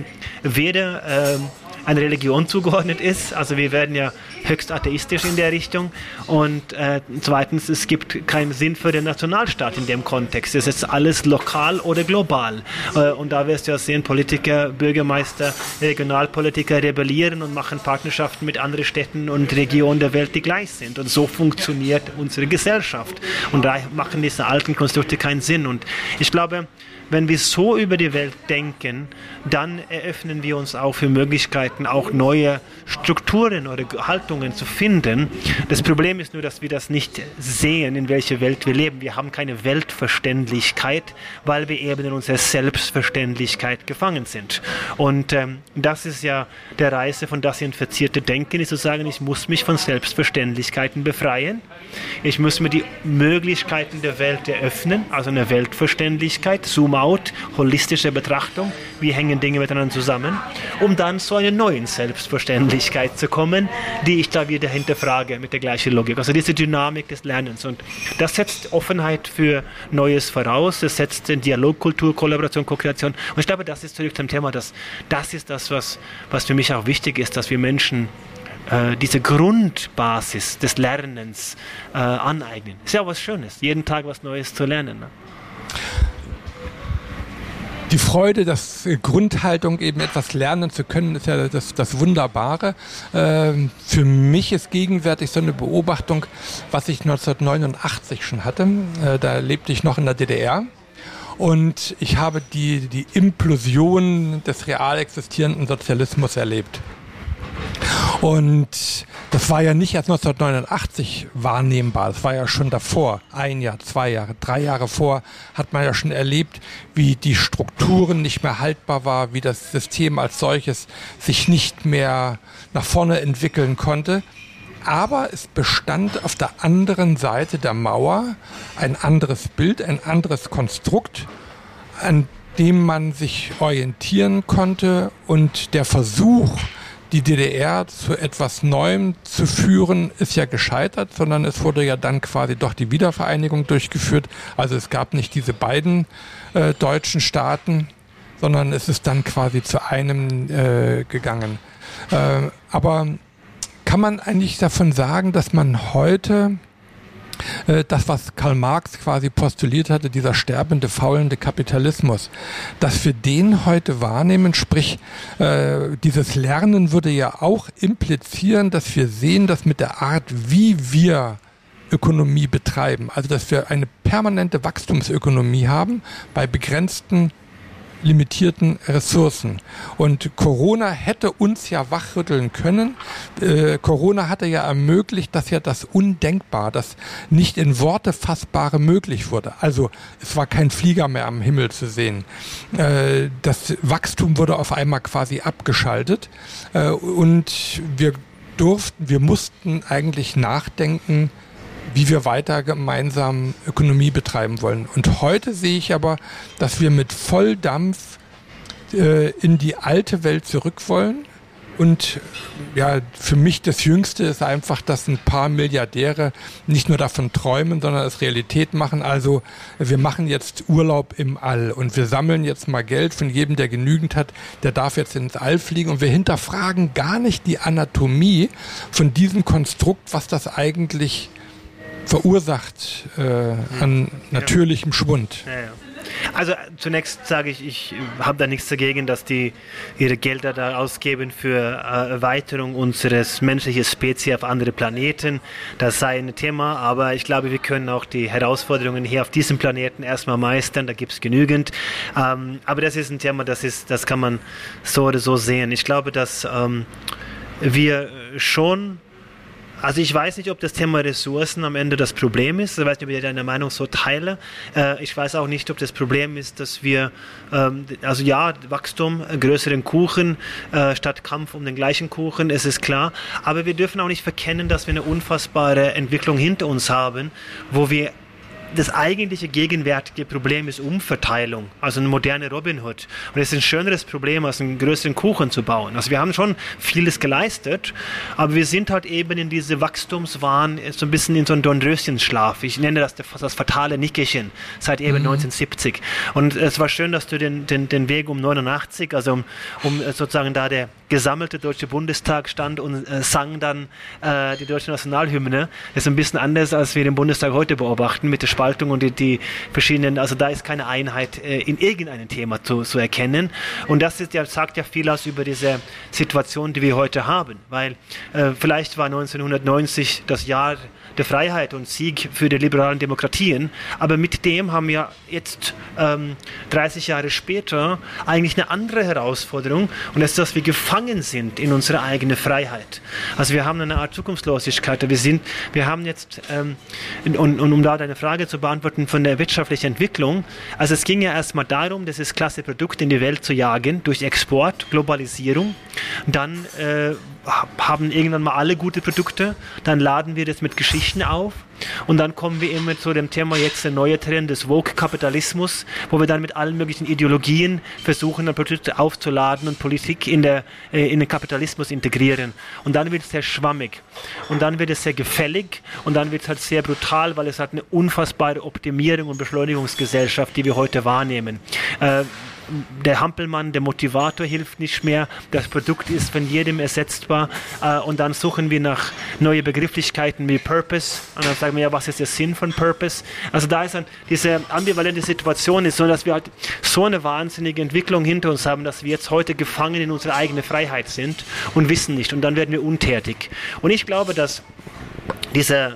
weder eine Religion zugeordnet ist. Also wir werden ja höchst atheistisch in der Richtung. Und zweitens, es gibt keinen Sinn für den Nationalstaat in dem Kontext. Es ist alles lokal oder global. Und da wirst du ja sehen, Politiker, Bürgermeister, Regionalpolitiker rebellieren und machen Partnerschaften mit anderen Städten und Regionen der Welt, die gleich sind. Und so funktioniert unsere Gesellschaft. Und da machen diese alten Konstrukte keinen Sinn. Und ich glaube, wenn wir so über die Welt denken, dann eröffnen wir uns auch für Möglichkeiten, auch neue Strukturen oder Haltungen zu finden. Das Problem ist nur, dass wir das nicht sehen, in welcher Welt wir leben. Wir haben keine Weltverständlichkeit, weil wir eben in unserer Selbstverständlichkeit gefangen sind. Und das ist ja der Reise von das infizierte Denken, ist zu sagen, ich muss mich von Selbstverständlichkeiten befreien. Ich muss mir die Möglichkeiten der Welt eröffnen, also eine Weltverständlichkeit, Zoom-out, holistische Betrachtung, wie hängen Dinge miteinander zusammen, um dann zu einer neuen Selbstverständlichkeit zu kommen, die ich da wieder hinterfrage mit der gleichen Logik. Also diese Dynamik des Lernens. Und das setzt Offenheit für Neues voraus, es setzt Dialogkultur, Kollaboration, Co-Kreation. Und ich glaube, das ist zurück zum Thema, das ist das, was für mich auch wichtig ist, dass wir Menschen diese Grundbasis des Lernens aneignen. Ist ja was Schönes, jeden Tag was Neues zu lernen. Ne? Die Freude, das Grundhaltung, eben etwas lernen zu können, ist ja das Wunderbare. Für mich ist gegenwärtig so eine Beobachtung, was ich 1989 schon hatte. Da lebte ich noch in der DDR. Und ich habe die Implosion des real existierenden Sozialismus erlebt. Und das war ja nicht erst 1989 wahrnehmbar, das war ja schon davor, 1 Jahr, 2 Jahre, 3 Jahre vor, hat man ja schon erlebt, wie die Strukturen nicht mehr haltbar war, wie das System als solches sich nicht mehr nach vorne entwickeln konnte. Aber es bestand auf der anderen Seite der Mauer ein anderes Bild, ein anderes Konstrukt, an dem man sich orientieren konnte, und der Versuch, die DDR zu etwas Neuem zu führen, ist ja gescheitert, sondern es wurde ja dann quasi doch die Wiedervereinigung durchgeführt. Also es gab nicht diese beiden deutschen Staaten, sondern es ist dann quasi zu einem gegangen. Aber kann man eigentlich davon sagen, dass man heute das, was Karl Marx quasi postuliert hatte, dieser sterbende, faulende Kapitalismus, dass wir den heute wahrnehmen, sprich, dieses Lernen würde ja auch implizieren, dass wir sehen, dass mit der Art, wie wir Ökonomie betreiben, also dass wir eine permanente Wachstumsökonomie haben bei begrenzten, limitierten Ressourcen. Und Corona hätte uns ja wachrütteln können. Corona hatte ja ermöglicht, dass ja das Undenkbare, das nicht in Worte Fassbare möglich wurde. Also es war kein Flieger mehr am Himmel zu sehen. Das Wachstum wurde auf einmal quasi abgeschaltet. Und wir mussten eigentlich nachdenken, wie wir weiter gemeinsam Ökonomie betreiben wollen. Und heute sehe ich aber, dass wir mit Volldampf in die alte Welt zurück wollen. Und ja, für mich das Jüngste ist einfach, dass ein paar Milliardäre nicht nur davon träumen, sondern es Realität machen. Also wir machen jetzt Urlaub im All und wir sammeln jetzt mal Geld von jedem, der genügend hat, der darf jetzt ins All fliegen. Und wir hinterfragen gar nicht die Anatomie von diesem Konstrukt, was das eigentlich verursacht an natürlichem Schwund. Ja. Also zunächst sage ich habe da nichts dagegen, dass die ihre Gelder da ausgeben für Erweiterung unseres menschlichen Spezies auf andere Planeten. Das sei ein Thema, aber ich glaube, wir können auch die Herausforderungen hier auf diesem Planeten erstmal meistern, da gibt es genügend. Aber das ist ein Thema, das kann man so oder so sehen. Ich glaube, dass wir schon. Also ich weiß nicht, ob das Thema Ressourcen am Ende das Problem ist. Ich weiß nicht, ob ich deine Meinung so teile. Ich weiß auch nicht, ob das Problem ist, dass wir, Wachstum, größeren Kuchen statt Kampf um den gleichen Kuchen, es ist klar. Aber wir dürfen auch nicht verkennen, dass wir eine unfassbare Entwicklung hinter uns haben, wo wir das eigentliche gegenwärtige Problem ist Umverteilung, also eine moderne Robin Hood. Und es ist ein schöneres Problem, als einen größeren Kuchen zu bauen. Also wir haben schon vieles geleistet, aber wir sind halt eben in diese Wachstumswahn, so ein bisschen in so einen Dornröschenschlaf. Ich nenne das fatale Nickerchen seit eben 1970. Und es war schön, dass du den Weg um 89, also um sozusagen da der gesammelte Deutsche Bundestag stand und sang dann die deutsche Nationalhymne. Das ist ein bisschen anders, als wir den Bundestag heute beobachten, mit der Spaltung und die verschiedenen, also da ist keine Einheit in irgendeinem Thema zu erkennen. Und das sagt ja viel aus über diese Situation, die wir heute haben, weil vielleicht war 1990 das Jahr der Freiheit und Sieg für die liberalen Demokratien, aber mit dem haben wir jetzt 30 Jahre später eigentlich eine andere Herausforderung, und das ist, dass wir gefangen sind in unserer eigenen Freiheit. Also wir haben eine Art Zukunftslosigkeit. Wir haben jetzt, um da deine Frage zu beantworten, von der wirtschaftlichen Entwicklung, also es ging ja erstmal darum, das klasse Produkt in die Welt zu jagen, durch Export, Globalisierung. Dann haben irgendwann mal alle gute Produkte, dann laden wir das mit Geschichten auf und dann kommen wir immer zu dem Thema jetzt der neue Trend des Woke-Kapitalismus, wo wir dann mit allen möglichen Ideologien versuchen, dann Produkte aufzuladen und Politik in den Kapitalismus integrieren. Und dann wird es sehr schwammig und dann wird es sehr gefällig und dann wird es halt sehr brutal, weil es hat eine unfassbare Optimierung und Beschleunigungsgesellschaft, die wir heute wahrnehmen. Der Hampelmann, der Motivator hilft nicht mehr, das Produkt ist von jedem ersetzbar und dann suchen wir nach neuen Begrifflichkeiten wie Purpose und dann sagen wir ja, was ist der Sinn von Purpose? Also da ist dann diese ambivalente Situation ist so, dass wir halt so eine wahnsinnige Entwicklung hinter uns haben, dass wir jetzt heute gefangen in unserer eigenen Freiheit sind und wissen nicht und dann werden wir untätig. Und ich glaube, dass diese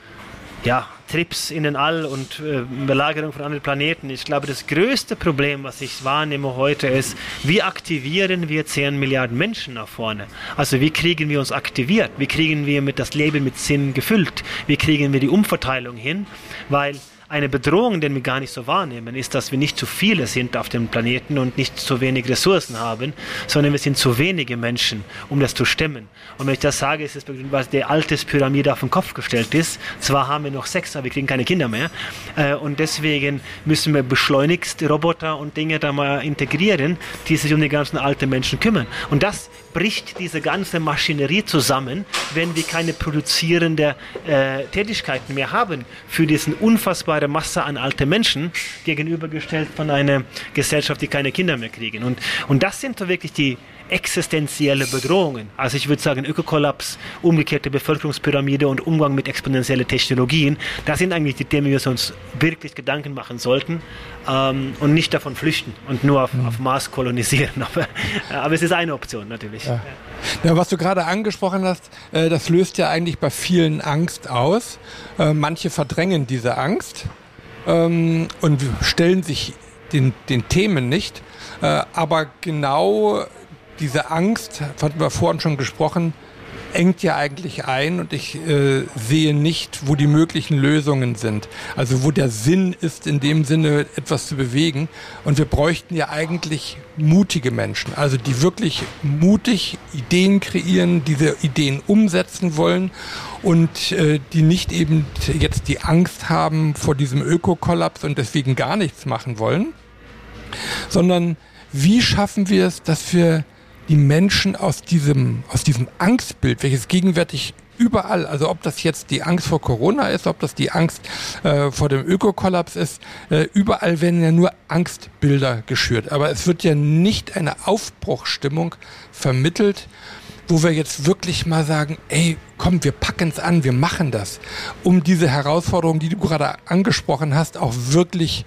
Trips in den All und Belagerung von anderen Planeten. Ich glaube, das größte Problem, was ich wahrnehme heute, ist, wie aktivieren wir 10 Milliarden Menschen nach vorne? Also wie kriegen wir uns aktiviert? Wie kriegen wir das Leben mit Sinn gefüllt? Wie kriegen wir die Umverteilung hin? Weil eine Bedrohung, die wir gar nicht so wahrnehmen, ist, dass wir nicht zu viele sind auf dem Planeten und nicht zu wenig Ressourcen haben, sondern wir sind zu wenige Menschen, um das zu stemmen. Und wenn ich das sage, ist es, weil die alte Pyramide auf den Kopf gestellt ist. Zwar haben wir noch Sex, aber wir kriegen keine Kinder mehr. Und deswegen müssen wir beschleunigst Roboter und Dinge da mal integrieren, die sich um die ganzen alten Menschen kümmern. Und das bricht diese ganze Maschinerie zusammen, wenn wir keine produzierende Tätigkeiten mehr haben für diesen unfassbare Masse an alten Menschen, gegenübergestellt von einer Gesellschaft, die keine Kinder mehr kriegen. Und das sind so wirklich die existenzielle Bedrohungen. Also ich würde sagen, Ökokollaps, umgekehrte Bevölkerungspyramide und Umgang mit exponentiellen Technologien, das sind eigentlich die Themen, die wir uns wirklich Gedanken machen sollten und nicht davon flüchten und nur auf Mars kolonisieren. Aber es ist eine Option natürlich. Ja, was du gerade angesprochen hast, das löst ja eigentlich bei vielen Angst aus. Manche verdrängen diese Angst und stellen sich den Themen nicht. Aber genau diese Angst, hatten wir vorhin schon gesprochen, engt ja eigentlich ein und ich sehe nicht, wo die möglichen Lösungen sind. Also wo der Sinn ist, in dem Sinne etwas zu bewegen. Und wir bräuchten ja eigentlich mutige Menschen, also die wirklich mutig Ideen kreieren, diese Ideen umsetzen wollen und die nicht eben jetzt die Angst haben vor diesem Ökokollaps und deswegen gar nichts machen wollen, sondern wie schaffen wir es, dass wir die Menschen aus diesem Angstbild, welches gegenwärtig überall, also ob das jetzt die Angst vor Corona ist, ob das die Angst vor dem Ökokollaps ist, überall werden ja nur Angstbilder geschürt. Aber es wird ja nicht eine Aufbruchsstimmung vermittelt, wo wir jetzt wirklich mal sagen, ey, komm, wir packen es an, wir machen das, um diese Herausforderung, die du gerade angesprochen hast, auch wirklich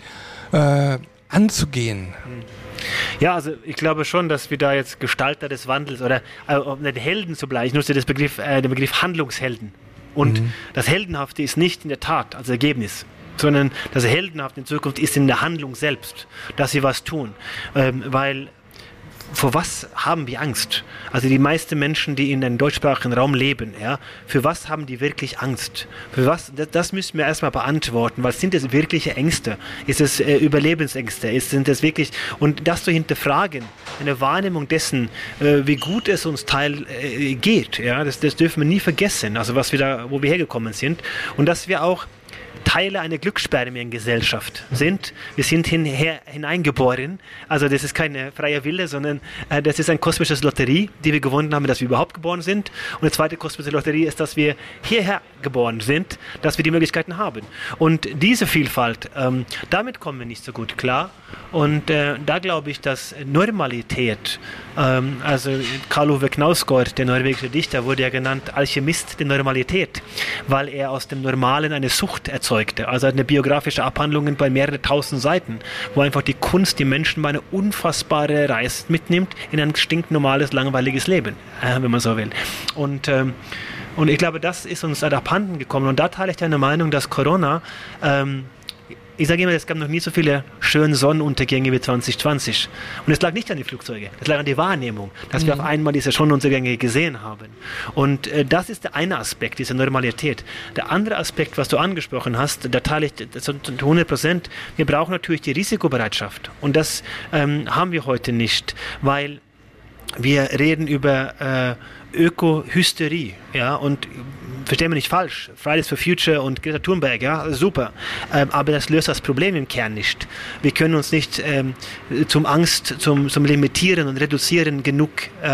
anzugehen. Ja, also ich glaube schon, dass wir da jetzt Gestalter des Wandels oder um den Helden zu bleiben, ich nutze den Begriff Handlungshelden. Und das Heldenhafte ist nicht in der Tat als Ergebnis, sondern das Heldenhafte in Zukunft ist in der Handlung selbst, dass sie was tun. Weil vor was haben wir Angst? Also die meisten Menschen, die in einem deutschsprachigen Raum leben, ja, für was haben die wirklich Angst? Für was? Das müssen wir erstmal beantworten. Was sind das wirkliche Ängste? Ist es Überlebensängste? Sind es wirklich, und das zu hinterfragen, eine Wahrnehmung dessen, wie gut es uns geht, ja, das dürfen wir nie vergessen, also wo wir hergekommen sind, und dass wir auch Teile einer Glücksspermiengesellschaft sind. Wir sind hineingeboren. Also das ist keine freie Wille, sondern das ist eine kosmische Lotterie, die wir gewonnen haben, dass wir überhaupt geboren sind. Und die zweite kosmische Lotterie ist, dass wir hierher geboren sind, dass wir die Möglichkeiten haben. Und diese Vielfalt, damit kommen wir nicht so gut klar. Und da glaube ich, dass Normalität, also Karl Ove Knausgård, der norwegische Dichter, wurde ja genannt Alchemist der Normalität, weil er aus dem Normalen eine Sucht erzeugte. Also eine biografische Abhandlung bei mehreren tausend Seiten, wo einfach die Kunst die Menschen bei einer unfassbare Reise mitnimmt in ein stinknormales, langweiliges Leben, wenn man so will. Und ich glaube, das ist uns abhanden gekommen. Und da teile ich deine Meinung, dass Corona, ich sage immer, es gab noch nie so viele schöne Sonnenuntergänge wie 2020. Und es lag nicht an den Flugzeugen, es lag an der Wahrnehmung, dass wir auf einmal diese Sonnenuntergänge gesehen haben. Und das ist der eine Aspekt, diese Normalität. Der andere Aspekt, was du angesprochen hast, da teile ich zu 100%, wir brauchen natürlich die Risikobereitschaft. Und das haben wir heute nicht, weil wir reden über Öko-Hysterie, ja, und verstehen wir nicht falsch, Fridays for Future und Greta Thunberg, ja, super, aber das löst das Problem im Kern nicht. Wir können uns nicht zum Limitieren und Reduzieren genug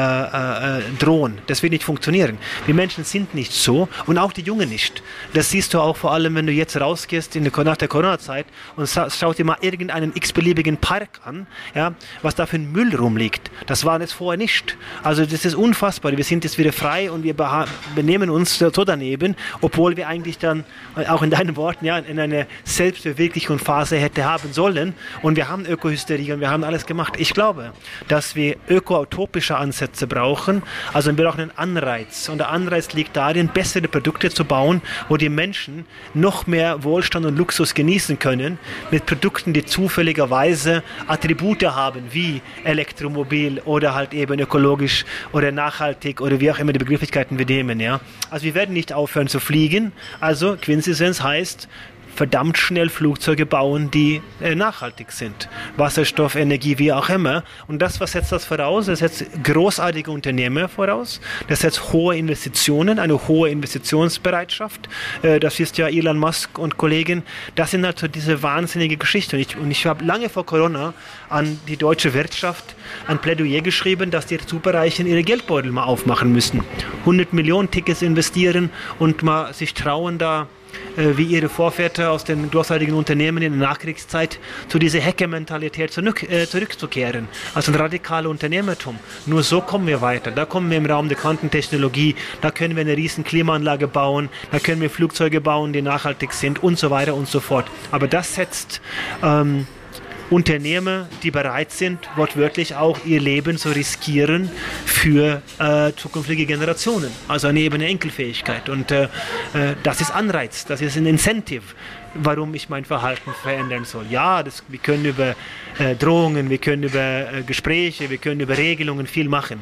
drohen. Das wird nicht funktionieren. Wir Menschen sind nicht so und auch die Jungen nicht. Das siehst du auch vor allem, wenn du jetzt rausgehst nach der Corona-Zeit und schaust dir mal irgendeinen x-beliebigen Park an, ja, was da für ein Müll rumliegt. Das war es vorher nicht. Also das ist unfassbar. Wir sind jetzt wieder frei und wir benehmen uns so daneben, obwohl wir eigentlich dann, auch in deinen Worten, ja, in eine Selbstverwirklichung Phase hätte haben sollen. Und wir haben Ökohysterie und wir haben alles gemacht. Ich glaube, dass wir öko-utopische Ansätze brauchen. Also wir brauchen einen Anreiz. Und der Anreiz liegt darin, bessere Produkte zu bauen, wo die Menschen noch mehr Wohlstand und Luxus genießen können, mit Produkten, die zufälligerweise Attribute haben, wie Elektromobil oder halt eben ökologisch oder nachhaltig oder wie auch immer die Begrifflichkeiten wir nehmen. Ja? Also wir werden nicht aufhören zu fliegen. Also Quintessenz heißt, verdammt schnell Flugzeuge bauen, die nachhaltig sind. Wasserstoff, Energie, wie auch immer. Und das, was setzt das voraus? Das setzt großartige Unternehmer voraus. Das setzt hohe Investitionen, eine hohe Investitionsbereitschaft. Das ist ja Elon Musk und Kollegen. Das sind halt so diese wahnsinnige Geschichte. Und ich habe lange vor Corona an die deutsche Wirtschaft ein Plädoyer geschrieben, dass die Superreichen ihre Geldbeutel mal aufmachen müssen. 100 Millionen Tickets investieren und mal sich trauen, da wie ihre Vorväter aus den großartigen Unternehmen in der Nachkriegszeit zu dieser Hacker-Mentalität zurückzukehren. Also ein radikaler Unternehmertum. Nur so kommen wir weiter. Da kommen wir im Raum der Quantentechnologie, da können wir eine riesen Klimaanlage bauen, da können wir Flugzeuge bauen, die nachhaltig sind und so weiter und so fort. Aber das setzt Unternehmer, die bereit sind, wortwörtlich auch ihr Leben zu riskieren für zukünftige Generationen. Also eine Ebene Enkelfähigkeit. Und das ist Anreiz, das ist ein Incentive, warum ich mein Verhalten verändern soll. Ja, wir können über Drohungen, wir können über Gespräche, wir können über Regelungen viel machen.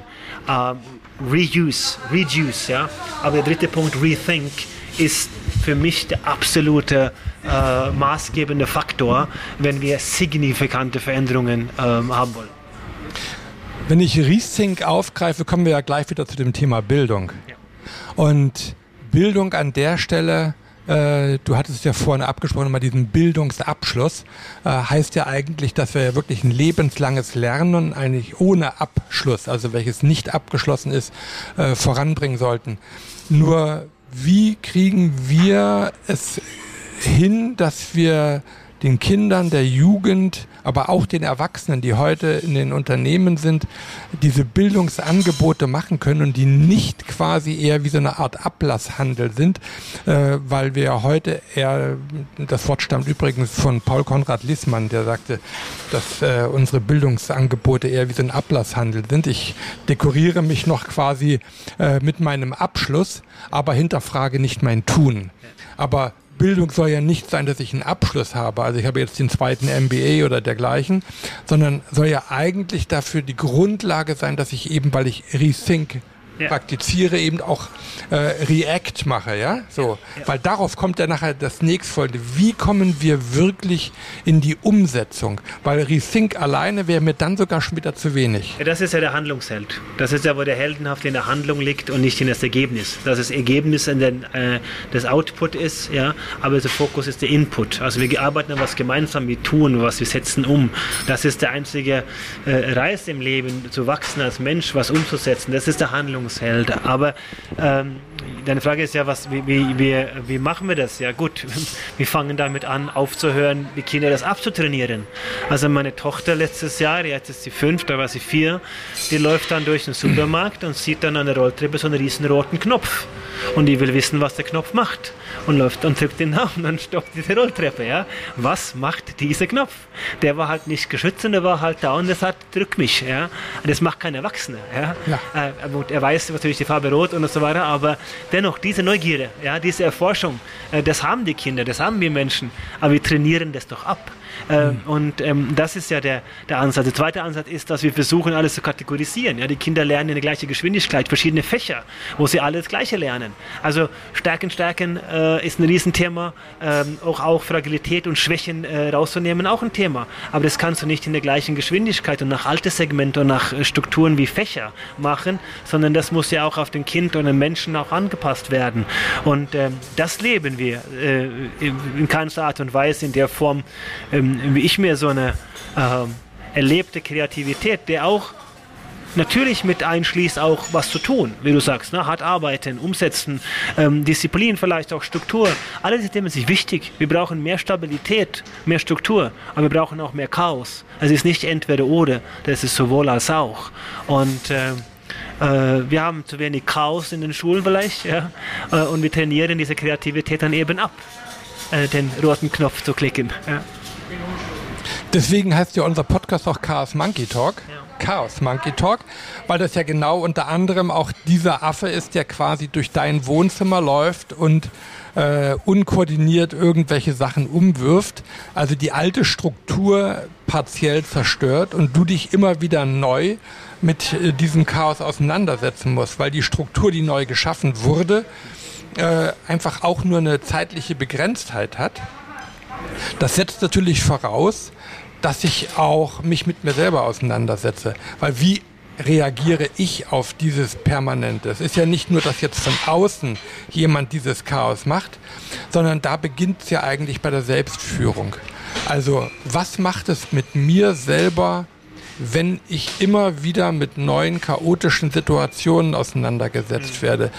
Reduce, ja. Aber der dritte Punkt, Rethink, ist für mich der absolute maßgebende Faktor, wenn wir signifikante Veränderungen haben wollen. Wenn ich Rethink aufgreife, kommen wir ja gleich wieder zu dem Thema Bildung. Ja. Und Bildung an der Stelle, du hattest es ja vorhin abgesprochen, mal diesen Bildungsabschluss, heißt ja eigentlich, dass wir ja wirklich ein lebenslanges Lernen eigentlich ohne Abschluss, also welches nicht abgeschlossen ist, voranbringen sollten. Nur wie kriegen wir es hin, dass wir den Kindern, der Jugend, aber auch den Erwachsenen, die heute in den Unternehmen sind, diese Bildungsangebote machen können und die nicht quasi eher wie so eine Art Ablasshandel sind, weil wir ja heute eher, das Wort stammt übrigens von Paul Konrad Lissmann, der sagte, dass unsere Bildungsangebote eher wie so ein Ablasshandel sind. Ich dekoriere mich noch quasi mit meinem Abschluss, aber hinterfrage nicht mein Tun. Aber Bildung soll ja nicht sein, dass ich einen Abschluss habe, also ich habe jetzt den zweiten MBA oder dergleichen, sondern soll ja eigentlich dafür die Grundlage sein, dass ich eben, weil ich Rethink praktiziere, eben auch React mache, ja? So. Ja. Weil darauf kommt ja nachher das nächstfolgende. Wie kommen wir wirklich in die Umsetzung? Weil Rethink alleine wäre mir dann sogar schon wieder zu wenig. Ja, das ist ja der Handlungsheld. Das ist ja, wo der Heldenhaft in der Handlung liegt und nicht in das Ergebnis. Dass das Ergebnis das Output ist, ja, aber der Fokus ist der Input. Also wir arbeiten an was gemeinsam, wir tun was, wir setzen um. Das ist der einzige Reiz im Leben, zu wachsen als Mensch, was umzusetzen. Das ist der Handlungsheld. Erfahrungsfelder. Aber deine Frage ist ja, wie machen wir das? Ja gut, wir fangen damit an, aufzuhören, die Kinder das abzutrainieren. Also meine Tochter letztes Jahr, jetzt ist sie 5, da war sie 4, die läuft dann durch den Supermarkt und sieht dann an der Rolltreppe so einen riesen roten Knopf. Und die will wissen, was der Knopf macht. Und läuft und drückt den nach und dann stoppt diese Rolltreppe. Ja? Was macht dieser Knopf? Der war halt nicht geschützt und der war halt da und der sagt, drück mich. Ja? Und das macht kein Erwachsener. Ja? Ja. Er weiß natürlich die Farbe rot und so weiter, aber dennoch diese Neugierde, ja, diese Erforschung, das haben die Kinder, das haben wir Menschen, aber wir trainieren das doch ab. Und das ist ja der Ansatz. Der zweite Ansatz ist, dass wir versuchen, alles zu kategorisieren. Ja, die Kinder lernen in der gleichen Geschwindigkeit verschiedene Fächer, wo sie alle das Gleiche lernen. Also Stärken ist ein Riesenthema. Auch Fragilität und Schwächen rauszunehmen, auch ein Thema. Aber das kannst du nicht in der gleichen Geschwindigkeit und nach Alterssegmenten und nach Strukturen wie Fächer machen, sondern das muss ja auch auf den Kind und den Menschen auch angepasst werden. Und das leben wir in keiner Art und Weise in der Form, wie ich mir so eine erlebte Kreativität, der auch natürlich mit einschließt, auch was zu tun, wie du sagst, ne? Hart arbeiten, umsetzen, Disziplin vielleicht auch Struktur, alle diese Themen sind wichtig. Wir brauchen mehr Stabilität, mehr Struktur, aber wir brauchen auch mehr Chaos. Es ist nicht entweder oder, das ist sowohl als auch. Und wir haben zu wenig Chaos in den Schulen vielleicht, ja? Und wir trainieren diese Kreativität dann eben ab, den roten Knopf zu klicken. Ja? Deswegen heißt ja unser Podcast auch Chaos Monkey Talk. Ja. Chaos Monkey Talk, weil das ja genau unter anderem auch dieser Affe ist, der quasi durch dein Wohnzimmer läuft und unkoordiniert irgendwelche Sachen umwirft. Also die alte Struktur partiell zerstört und du dich immer wieder neu mit diesem Chaos auseinandersetzen musst, weil die Struktur, die neu geschaffen wurde, einfach auch nur eine zeitliche Begrenztheit hat. Das setzt natürlich voraus, dass ich auch mich mit mir selber auseinandersetze. Weil wie reagiere ich auf dieses Permanente? Es ist ja nicht nur, dass jetzt von außen jemand dieses Chaos macht, sondern da beginnt es ja eigentlich bei der Selbstführung. Also was macht es mit mir selber, wenn ich immer wieder mit neuen chaotischen Situationen auseinandergesetzt werde?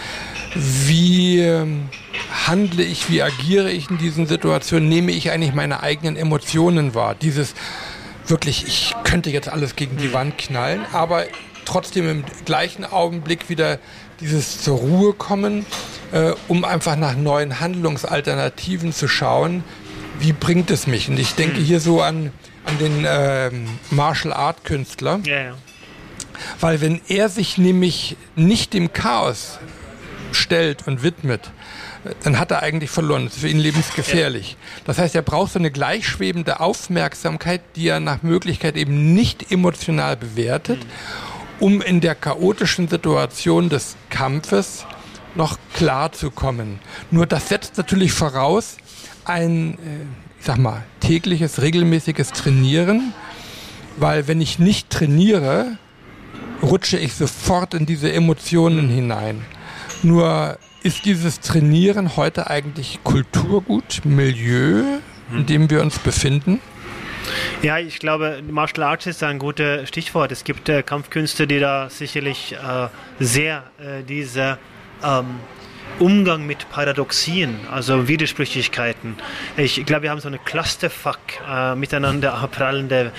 Wie handle ich, wie agiere ich in diesen Situationen? Nehme ich eigentlich meine eigenen Emotionen wahr? Dieses wirklich, ich könnte jetzt alles gegen die Wand knallen, aber trotzdem im gleichen Augenblick wieder dieses zur Ruhe kommen, um einfach nach neuen Handlungsalternativen zu schauen, wie bringt es mich? Und ich denke hier so an den Martial Art Künstler, ja. Weil wenn er sich nämlich nicht dem Chaos stellt und widmet, dann hat er eigentlich verloren. Das ist für ihn lebensgefährlich. Das heißt, er braucht so eine gleichschwebende Aufmerksamkeit, die er nach Möglichkeit eben nicht emotional bewertet, um in der chaotischen Situation des Kampfes noch klar zu kommen. Nur das setzt natürlich voraus ein, ich sag mal, tägliches, regelmäßiges Trainieren, weil wenn ich nicht trainiere, rutsche ich sofort in diese Emotionen hinein. Nur ist dieses Trainieren heute eigentlich Kulturgut, Milieu, in dem wir uns befinden? Ja, ich glaube, Martial Arts ist ein gutes Stichwort. Es gibt Kampfkünste, die da sicherlich sehr diese Umgang mit Paradoxien, also Widersprüchlichkeiten. Ich glaube, wir haben so eine Clusterfuck miteinander abprallende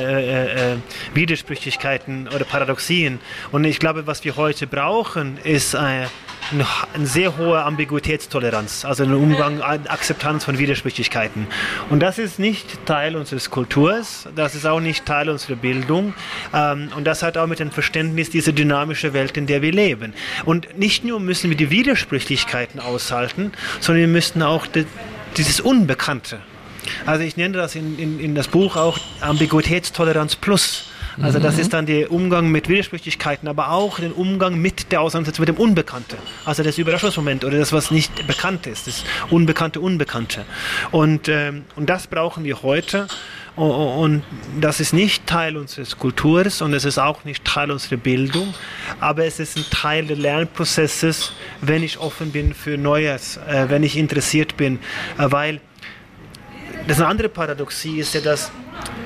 Widersprüchlichkeiten oder Paradoxien. Und ich glaube, was wir heute brauchen, ist eine sehr hohe Ambiguitätstoleranz, also ein Umgang, Akzeptanz von Widersprüchlichkeiten. Und das ist nicht Teil unseres Kulturs, das ist auch nicht Teil unserer Bildung und das hat auch mit dem Verständnis dieser dynamischen Welt, in der wir leben. Und nicht nur müssen wir die Widersprüchlichkeiten aushalten, sondern wir müssen auch dieses Unbekannte. Also ich nenne das in das Buch auch Ambiguitätstoleranz plus. Also das ist dann der Umgang mit Widersprüchlichkeiten, aber auch den Umgang mit der Auseinandersetzung mit dem Unbekannten. Also das Überraschungsmoment oder das, was nicht bekannt ist, das Unbekannte. Und das brauchen wir heute. Und das ist nicht Teil unseres Kulturs und es ist auch nicht Teil unserer Bildung, aber es ist ein Teil des Lernprozesses, wenn ich offen bin für Neues, wenn ich interessiert bin, weil das eine andere Paradoxie ist ja, dass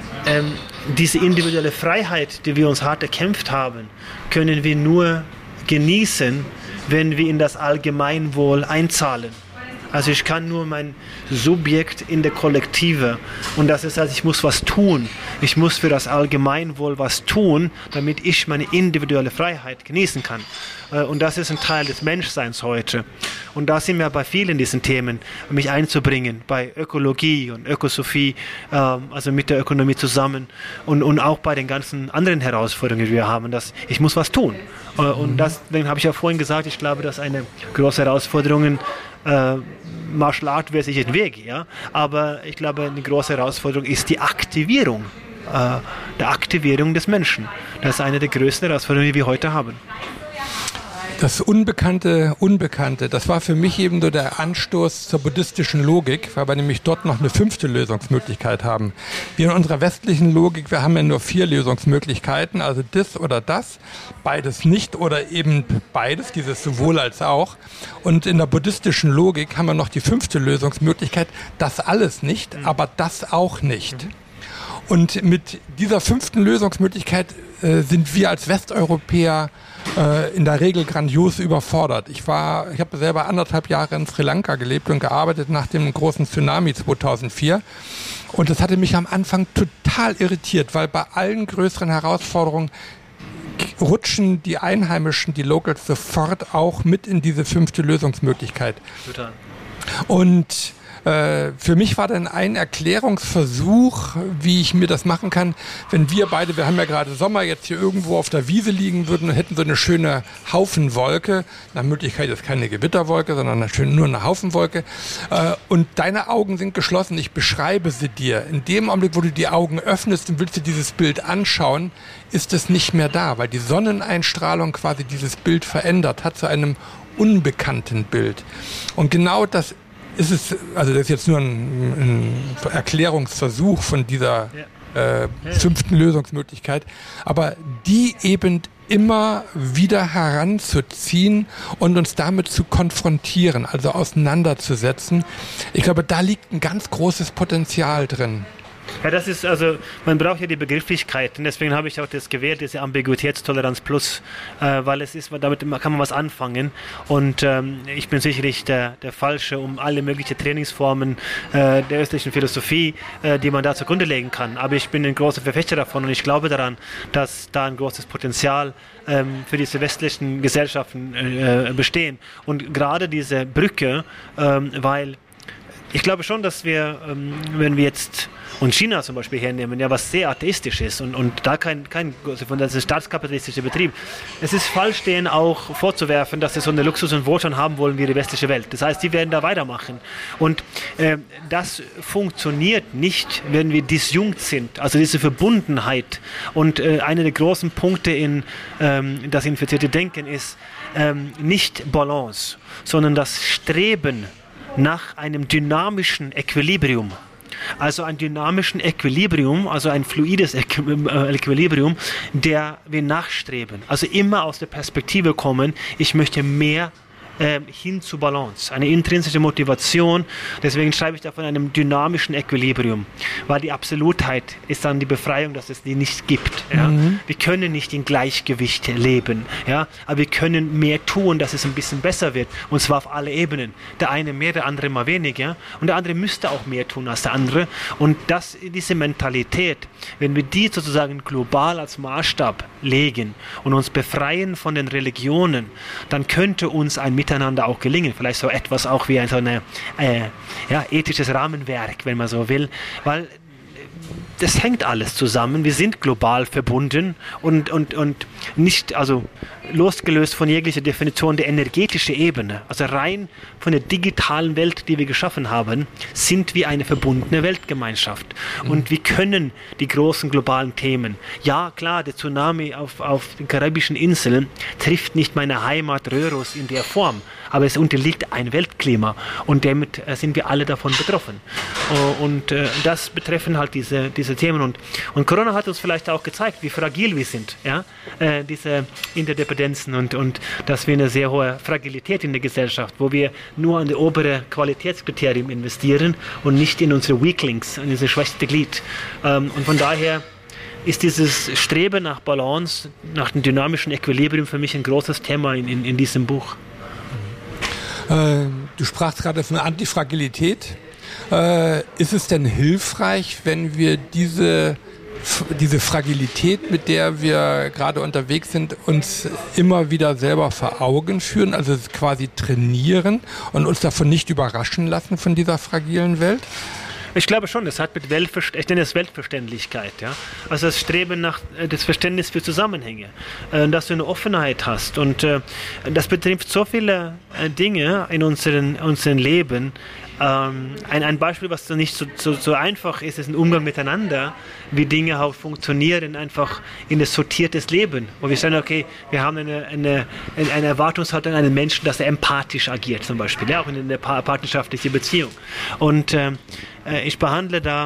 diese individuelle Freiheit, die wir uns hart erkämpft haben, können wir nur genießen, wenn wir in das Allgemeinwohl einzahlen. Also ich kann nur mein Subjekt in der Kollektive. Und das ist, ich muss was tun. Ich muss für das Allgemeinwohl was tun, damit ich meine individuelle Freiheit genießen kann. Und das ist ein Teil des Menschseins heute. Und da sind wir bei vielen diesen Themen, mich einzubringen, bei Ökologie und Ökosophie, also mit der Ökonomie zusammen und auch bei den ganzen anderen Herausforderungen, die wir haben, dass ich muss was tun. Und deswegen habe ich ja vorhin gesagt, ich glaube, dass eine große Herausforderung Martial Art wäre sicher ein Weg, ja? Aber ich glaube, eine große Herausforderung ist die Aktivierung, der Aktivierung des Menschen. Das ist eine der größten Herausforderungen, die wir heute haben. Das Unbekannte, das war für mich eben so der Anstoß zur buddhistischen Logik, weil wir nämlich dort noch eine 5. Lösungsmöglichkeit haben. Wir in unserer westlichen Logik, wir haben ja nur 4 Lösungsmöglichkeiten, also das oder das, beides nicht oder eben beides, dieses sowohl als auch. Und in der buddhistischen Logik haben wir noch die 5. Lösungsmöglichkeit, das alles nicht, aber das auch nicht. Und mit dieser 5. Lösungsmöglichkeit sind wir als Westeuropäer in der Regel grandios überfordert. Ich habe selber 1,5 Jahre in Sri Lanka gelebt und gearbeitet nach dem großen Tsunami 2004. Und das hatte mich am Anfang total irritiert, weil bei allen größeren Herausforderungen rutschen die Einheimischen, die Locals, sofort auch mit in diese 5. Lösungsmöglichkeit. Total. Und für mich war dann ein Erklärungsversuch, wie ich mir das machen kann, wenn wir beide, wir haben ja gerade Sommer, jetzt hier irgendwo auf der Wiese liegen würden und hätten so eine schöne Haufenwolke, nach Möglichkeit ist keine Gewitterwolke, sondern nur eine Haufenwolke, und deine Augen sind geschlossen, ich beschreibe sie dir. In dem Augenblick, wo du die Augen öffnest und willst du dieses Bild anschauen, ist es nicht mehr da, weil die Sonneneinstrahlung quasi dieses Bild verändert hat zu einem unbekannten Bild. Und genau das ist es, also das ist jetzt nur ein Erklärungsversuch von dieser 5. Lösungsmöglichkeit, aber die eben immer wieder heranzuziehen und uns damit zu konfrontieren, also auseinanderzusetzen. Ich glaube, da liegt ein ganz großes Potenzial drin. Ja, das ist, also man braucht ja die Begrifflichkeit und deswegen habe ich auch das gewählt, diese Ambiguitätstoleranz plus, weil es ist, damit kann man was anfangen und ich bin sicherlich der Falsche, um alle möglichen Trainingsformen der östlichen Philosophie, die man da zugrunde legen kann, aber ich bin ein großer Verfechter davon und ich glaube daran, dass da ein großes Potenzial für diese westlichen Gesellschaften bestehen und gerade diese Brücke, weil ich glaube schon, dass wir, wenn wir jetzt und China zum Beispiel hernehmen, ja, was sehr atheistisch ist und da kein von das ist staatskapitalistischer Betrieb. Es ist falsch, denen auch vorzuwerfen, dass sie so eine Luxus und Wohlstand haben wollen wie die westliche Welt. Das heißt, die werden da weitermachen. Und das funktioniert nicht, wenn wir disjunkt sind, also diese Verbundenheit. Und einer der großen Punkte in das infizierte Denken ist nicht Balance, sondern das Streben nach einem dynamischen Equilibrium. Also ein dynamischen Equilibrium, also ein fluides Equilibrium, der wir nachstreben. Also immer aus der Perspektive kommen, ich möchte mehr hin zu Balance, eine intrinsische Motivation. Deswegen schreibe ich da von einem dynamischen Equilibrium, weil die Absolutheit ist dann die Befreiung, dass es die nicht gibt. Ja? Wir können nicht in Gleichgewicht leben, ja? Aber wir können mehr tun, dass es ein bisschen besser wird, und zwar auf alle Ebenen. Der eine mehr, der andere mal weniger, und der andere müsste auch mehr tun als der andere. Und diese Mentalität, wenn wir die sozusagen global als Maßstab legen und uns befreien von den Religionen, dann könnte uns ein Miteinander auch gelingen. Vielleicht so etwas auch wie so ein ethisches Rahmenwerk, wenn man so will, weil das hängt alles zusammen. Wir sind global verbunden und nicht, also losgelöst von jeglicher Definition der energetischen Ebene, also rein von der digitalen Welt, die wir geschaffen haben, sind wir eine verbundene Weltgemeinschaft. Und wir können die großen globalen Themen, ja klar, der Tsunami auf den karibischen Inseln trifft nicht meine Heimat Röros in der Form, aber es unterliegt ein Weltklima und damit sind wir alle davon betroffen. Und das betreffen halt diese Themen. Und Corona hat uns vielleicht auch gezeigt, wie fragil wir sind, ja? Diese Interdependenzen und dass wir eine sehr hohe Fragilität in der Gesellschaft, wo wir nur an die obere Qualitätskriterium investieren und nicht in unsere Weaklings, in unsere schwächste Glied. Und von daher ist dieses Streben nach Balance, nach dem dynamischen Equilibrium für mich ein großes Thema in diesem Buch. Du sprachst gerade von Antifragilität. Ist es denn hilfreich, wenn wir diese Fragilität, mit der wir gerade unterwegs sind, uns immer wieder selber vor Augen führen, also quasi trainieren und uns davon nicht überraschen lassen von dieser fragilen Welt? Ich glaube schon, das hat mit Weltverständlichkeit, ja. Also das Streben nach das Verständnis für Zusammenhänge, dass du eine Offenheit hast und das betrifft so viele Dinge in unserem Leben. Ein Beispiel, was nicht so einfach ist ein Umgang miteinander, wie Dinge auch funktionieren, einfach in ein sortiertes Leben, wo wir sagen, okay, wir haben eine Erwartungshaltung an einen Menschen, dass er empathisch agiert zum Beispiel, ja, auch in einer partnerschaftlichen Beziehung. Und ich behandle da,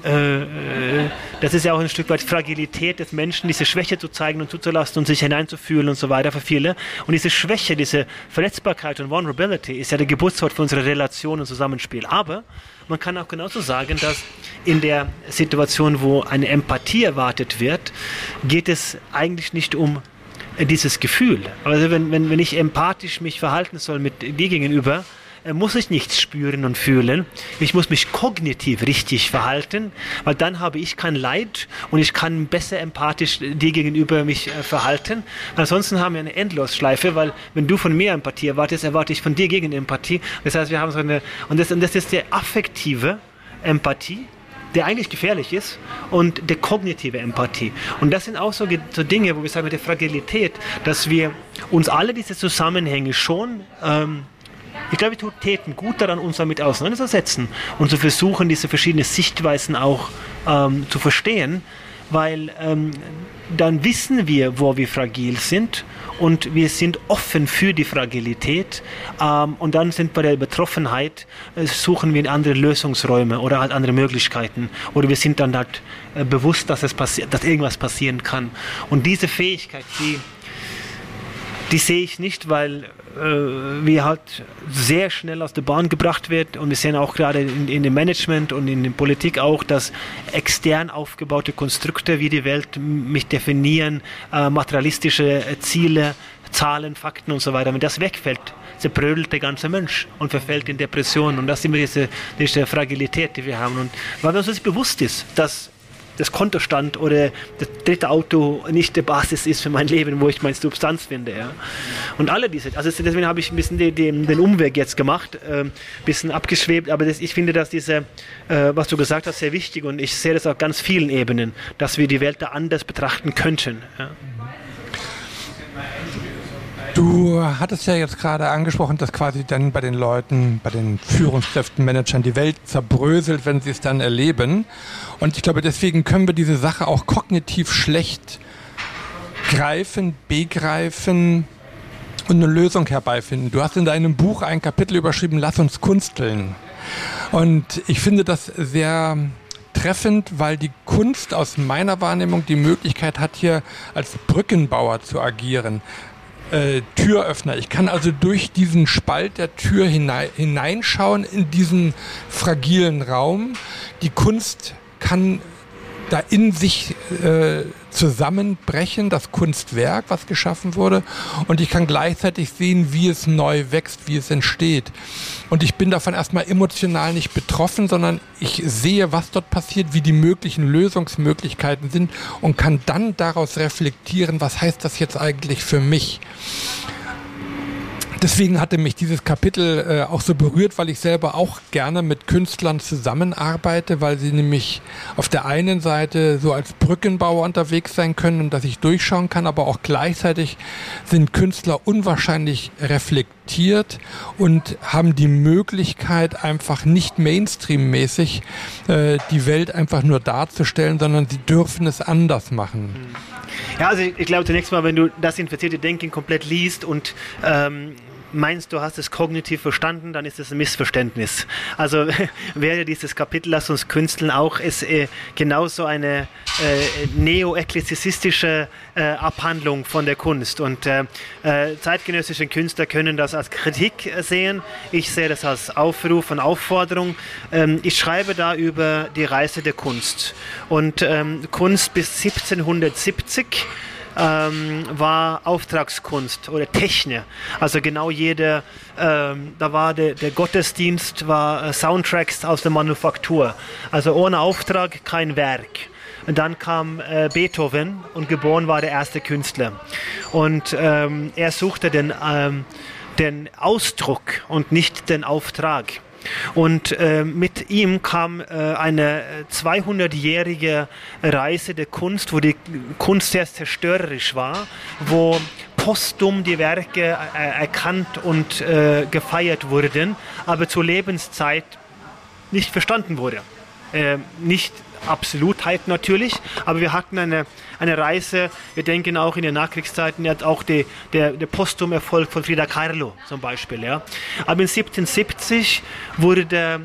das ist ja auch ein Stück weit Fragilität des Menschen, diese Schwäche zu zeigen und zuzulassen und sich hineinzufühlen und so weiter für viele. Und diese Schwäche, diese Verletzbarkeit und Vulnerability ist ja der Geburtsort für unsere Relation und Zusammenspiel. Aber man kann auch genauso sagen, dass in der Situation, wo eine Empathie erwartet wird, geht es eigentlich nicht um dieses Gefühl. Also wenn ich empathisch mich verhalten soll mit dir gegenüber, muss ich nichts spüren und fühlen. Ich muss mich kognitiv richtig verhalten, weil dann habe ich kein Leid und ich kann besser empathisch dir gegenüber mich verhalten. Ansonsten haben wir eine Endlosschleife, weil wenn du von mir Empathie erwartest, erwarte ich von dir gegen Empathie. Das heißt, wir haben so eine, und das ist die affektive Empathie, der eigentlich gefährlich ist, und der kognitive Empathie. Und das sind auch so Dinge, wo wir sagen, mit der Fragilität, dass wir uns alle diese Zusammenhänge schon ich glaube, wir täten gut daran, uns damit auseinanderzusetzen und zu versuchen, diese verschiedenen Sichtweisen auch zu verstehen, weil dann wissen wir, wo wir fragil sind und wir sind offen für die Fragilität und dann sind bei der Betroffenheit, suchen wir andere Lösungsräume oder halt andere Möglichkeiten oder wir sind dann halt bewusst, dass irgendwas passieren kann. Und diese Fähigkeit, die sehe ich nicht, weil wir halt sehr schnell aus der Bahn gebracht wird und wir sehen auch gerade in dem Management und in der Politik auch, dass extern aufgebaute Konstrukte wie die Welt mich definieren, materialistische Ziele, Zahlen, Fakten und so weiter. Wenn das wegfällt, zerbrödelt der ganze Mensch und verfällt in Depressionen und das ist immer diese Fragilität, die wir haben. Und weil uns das bewusst ist, dass das Kontostand oder das dritte Auto nicht die Basis ist für mein Leben, wo ich meine Substanz finde. Ja. Und alle diese, also deswegen habe ich ein bisschen den Umweg jetzt gemacht, ein bisschen abgeschwebt, aber ich finde, dass was du gesagt hast, sehr wichtig und ich sehe das auf ganz vielen Ebenen, dass wir die Welt da anders betrachten könnten. Ja. Du hattest ja jetzt gerade angesprochen, dass quasi dann bei den Leuten, bei den Führungskräften, Managern die Welt zerbröselt, wenn sie es dann erleben. Und ich glaube, deswegen können wir diese Sache auch kognitiv schlecht begreifen und eine Lösung herbeifinden. Du hast in deinem Buch ein Kapitel überschrieben, Lass uns kunsteln. Und ich finde das sehr treffend, weil die Kunst aus meiner Wahrnehmung die Möglichkeit hat, hier als Brückenbauer zu agieren. Türöffner. Ich kann also durch diesen Spalt der Tür hineinschauen in diesen fragilen Raum. Die Kunst kann da in sich zusammenbrechen, das Kunstwerk, was geschaffen wurde. Und ich kann gleichzeitig sehen, wie es neu wächst, wie es entsteht. Und ich bin davon erstmal emotional nicht betroffen, sondern ich sehe, was dort passiert, wie die möglichen Lösungsmöglichkeiten sind und kann dann daraus reflektieren, was heißt das jetzt eigentlich für mich. Deswegen hatte mich dieses Kapitel auch so berührt, weil ich selber auch gerne mit Künstlern zusammenarbeite, weil sie nämlich auf der einen Seite so als Brückenbauer unterwegs sein können und dass ich durchschauen kann, aber auch gleichzeitig sind Künstler unwahrscheinlich reflektiert und haben die Möglichkeit, einfach nicht Mainstream-mäßig die Welt einfach nur darzustellen, sondern sie dürfen es anders machen. Ja, also ich glaube zunächst mal, wenn du das infizierte Denken komplett liest und meinst, du hast es kognitiv verstanden, dann ist es ein Missverständnis. Also wäre dieses Kapitel Lass uns künsteln auch genauso eine neo-ekklesiastistische Abhandlung von der Kunst. Und zeitgenössische Künstler können das als Kritik sehen. Ich sehe das als Aufruf und Aufforderung. Ich schreibe da über die Reise der Kunst. Und Kunst bis 1770 war Auftragskunst oder Technik. Also genau da war der Gottesdienst, war Soundtracks aus der Manufaktur. Also ohne Auftrag kein Werk. Und dann kam Beethoven und geboren war der erste Künstler. Und er suchte den Ausdruck und nicht den Auftrag. Und mit ihm kam eine 200-jährige Reise der Kunst, wo die Kunst sehr zerstörerisch war, wo posthum die Werke erkannt und gefeiert wurden, aber zur Lebenszeit nicht verstanden wurde. Nicht Absolutheit natürlich, aber wir hatten eine Reise, wir denken auch in den Nachkriegszeiten, auch der Posthum-Erfolg von Frida Kahlo zum Beispiel. Ja. Aber in 1770 wurde der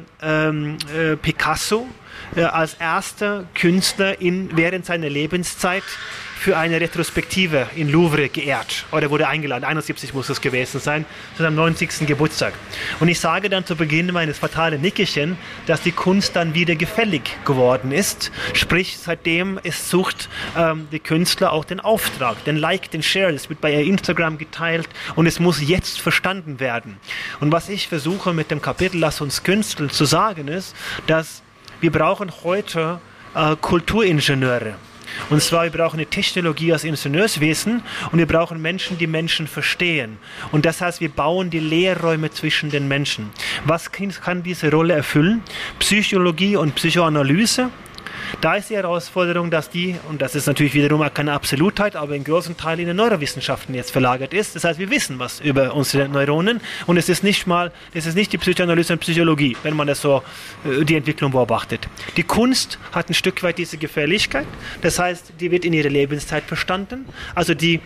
Picasso als erster Künstler während seiner Lebenszeit für eine Retrospektive in Louvre geehrt. Oder wurde eingeladen, 71 muss es gewesen sein, zu seinem 90. Geburtstag. Und ich sage dann zu Beginn meines fatalen Nickerchen, dass die Kunst dann wieder gefällig geworden ist. Sprich, seitdem sucht die Künstler auch den Auftrag, den Like, den Share. Das wird bei Instagram geteilt und es muss jetzt verstanden werden. Und was ich versuche mit dem Kapitel Lass uns künsteln zu sagen ist, dass wir brauchen heute Kulturingenieure. Und zwar, wir brauchen eine Technologie als Ingenieurswesen und wir brauchen Menschen, die Menschen verstehen. Und das heißt, wir bauen die Leerräume zwischen den Menschen. Was kann diese Rolle erfüllen? Psychologie und Psychoanalyse. Da ist die Herausforderung, dass und das ist natürlich wiederum auch keine Absolutheit, aber in großen Teilen in den Neurowissenschaften jetzt verlagert ist. Das heißt, wir wissen was über unsere Neuronen und es ist nicht die Psychoanalyse und Psychologie, wenn man das so die Entwicklung beobachtet. Die Kunst hat ein Stück weit diese Gefährlichkeit, das heißt, die wird in ihrer Lebenszeit verstanden, also die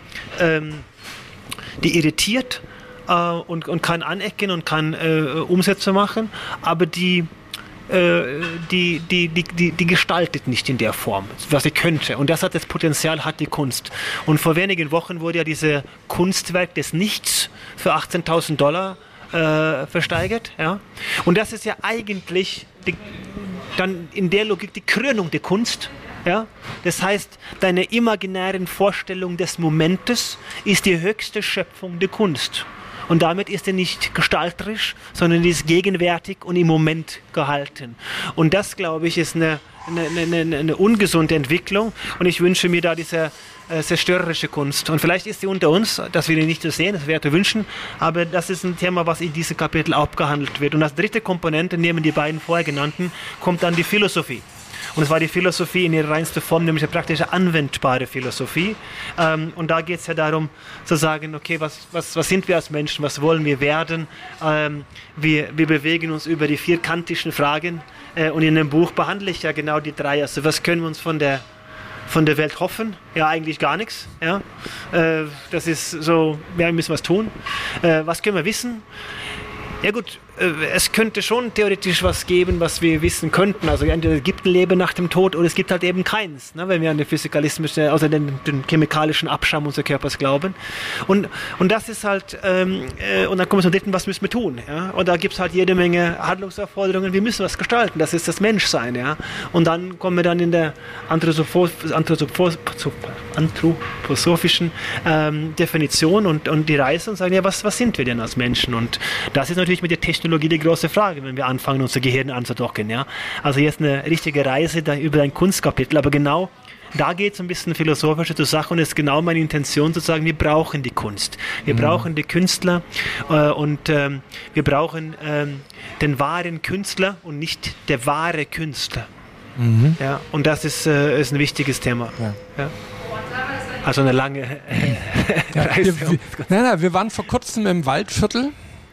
irritiert und kann anecken und kann Umsätze machen, aber die gestaltet nicht in der Form, was sie könnte. Und das Potenzial hat die Kunst. Und vor wenigen Wochen wurde ja dieses Kunstwerk des Nichts für $18.000 versteigert. Ja? Und das ist ja eigentlich dann in der Logik die Krönung der Kunst. Ja? Das heißt, deine imaginären Vorstellung des Momentes ist die höchste Schöpfung der Kunst. Und damit ist er nicht gestalterisch, sondern ist gegenwärtig und im Moment gehalten. Und das, glaube ich, ist eine ungesunde Entwicklung. Und ich wünsche mir da diese zerstörerische Kunst. Und vielleicht ist sie unter uns, dass wir die nicht so sehen, das wäre zu wünschen. Aber das ist ein Thema, was in diesem Kapitel abgehandelt wird. Und als dritte Komponente, neben die beiden vorher genannten, kommt dann die Philosophie. Und es war die Philosophie in ihrer reinsten Form, nämlich eine praktische anwendbare Philosophie. Und da geht es ja darum, zu sagen, okay, was sind wir als Menschen, was wollen wir werden? Wir bewegen uns über die 4 kantischen Fragen. Und in dem Buch behandle ich ja genau die 3. Also was können wir uns von der Welt hoffen? Ja, eigentlich gar nichts. Ja? Das ist so, wir müssen was tun. Was können wir wissen? Ja gut, es könnte schon theoretisch was geben, was wir wissen könnten. Also entweder es gibt ein Leben nach dem Tod oder es gibt halt eben keins, ne, wenn wir an den physikalismischen, also den chemikalischen Abschaum unseres Körpers glauben. Und das ist halt, und dann kommen wir zum dritten, was müssen wir tun? Ja? Und da gibt es halt jede Menge Handlungsaufforderungen, wir müssen was gestalten, das ist das Menschsein. Ja? Und dann kommen wir dann in der anthroposophischen Definition und die Reise und sagen, ja, was sind wir denn als Menschen? Und das ist natürlich mit der Technologie die große Frage, wenn wir anfangen, unser Gehirn anzudocken. Ja? Also jetzt eine richtige Reise über ein Kunstkapitel, aber genau da geht es ein bisschen philosophischer zur Sache und es ist genau meine Intention zu sagen, wir brauchen die Kunst, wir brauchen die Künstler und wir brauchen den wahren Künstler und nicht der wahre Künstler. Ja? Und das ist ein wichtiges Thema. Ja. Ja? Also eine lange Reise. Wir waren vor kurzem im Waldviertel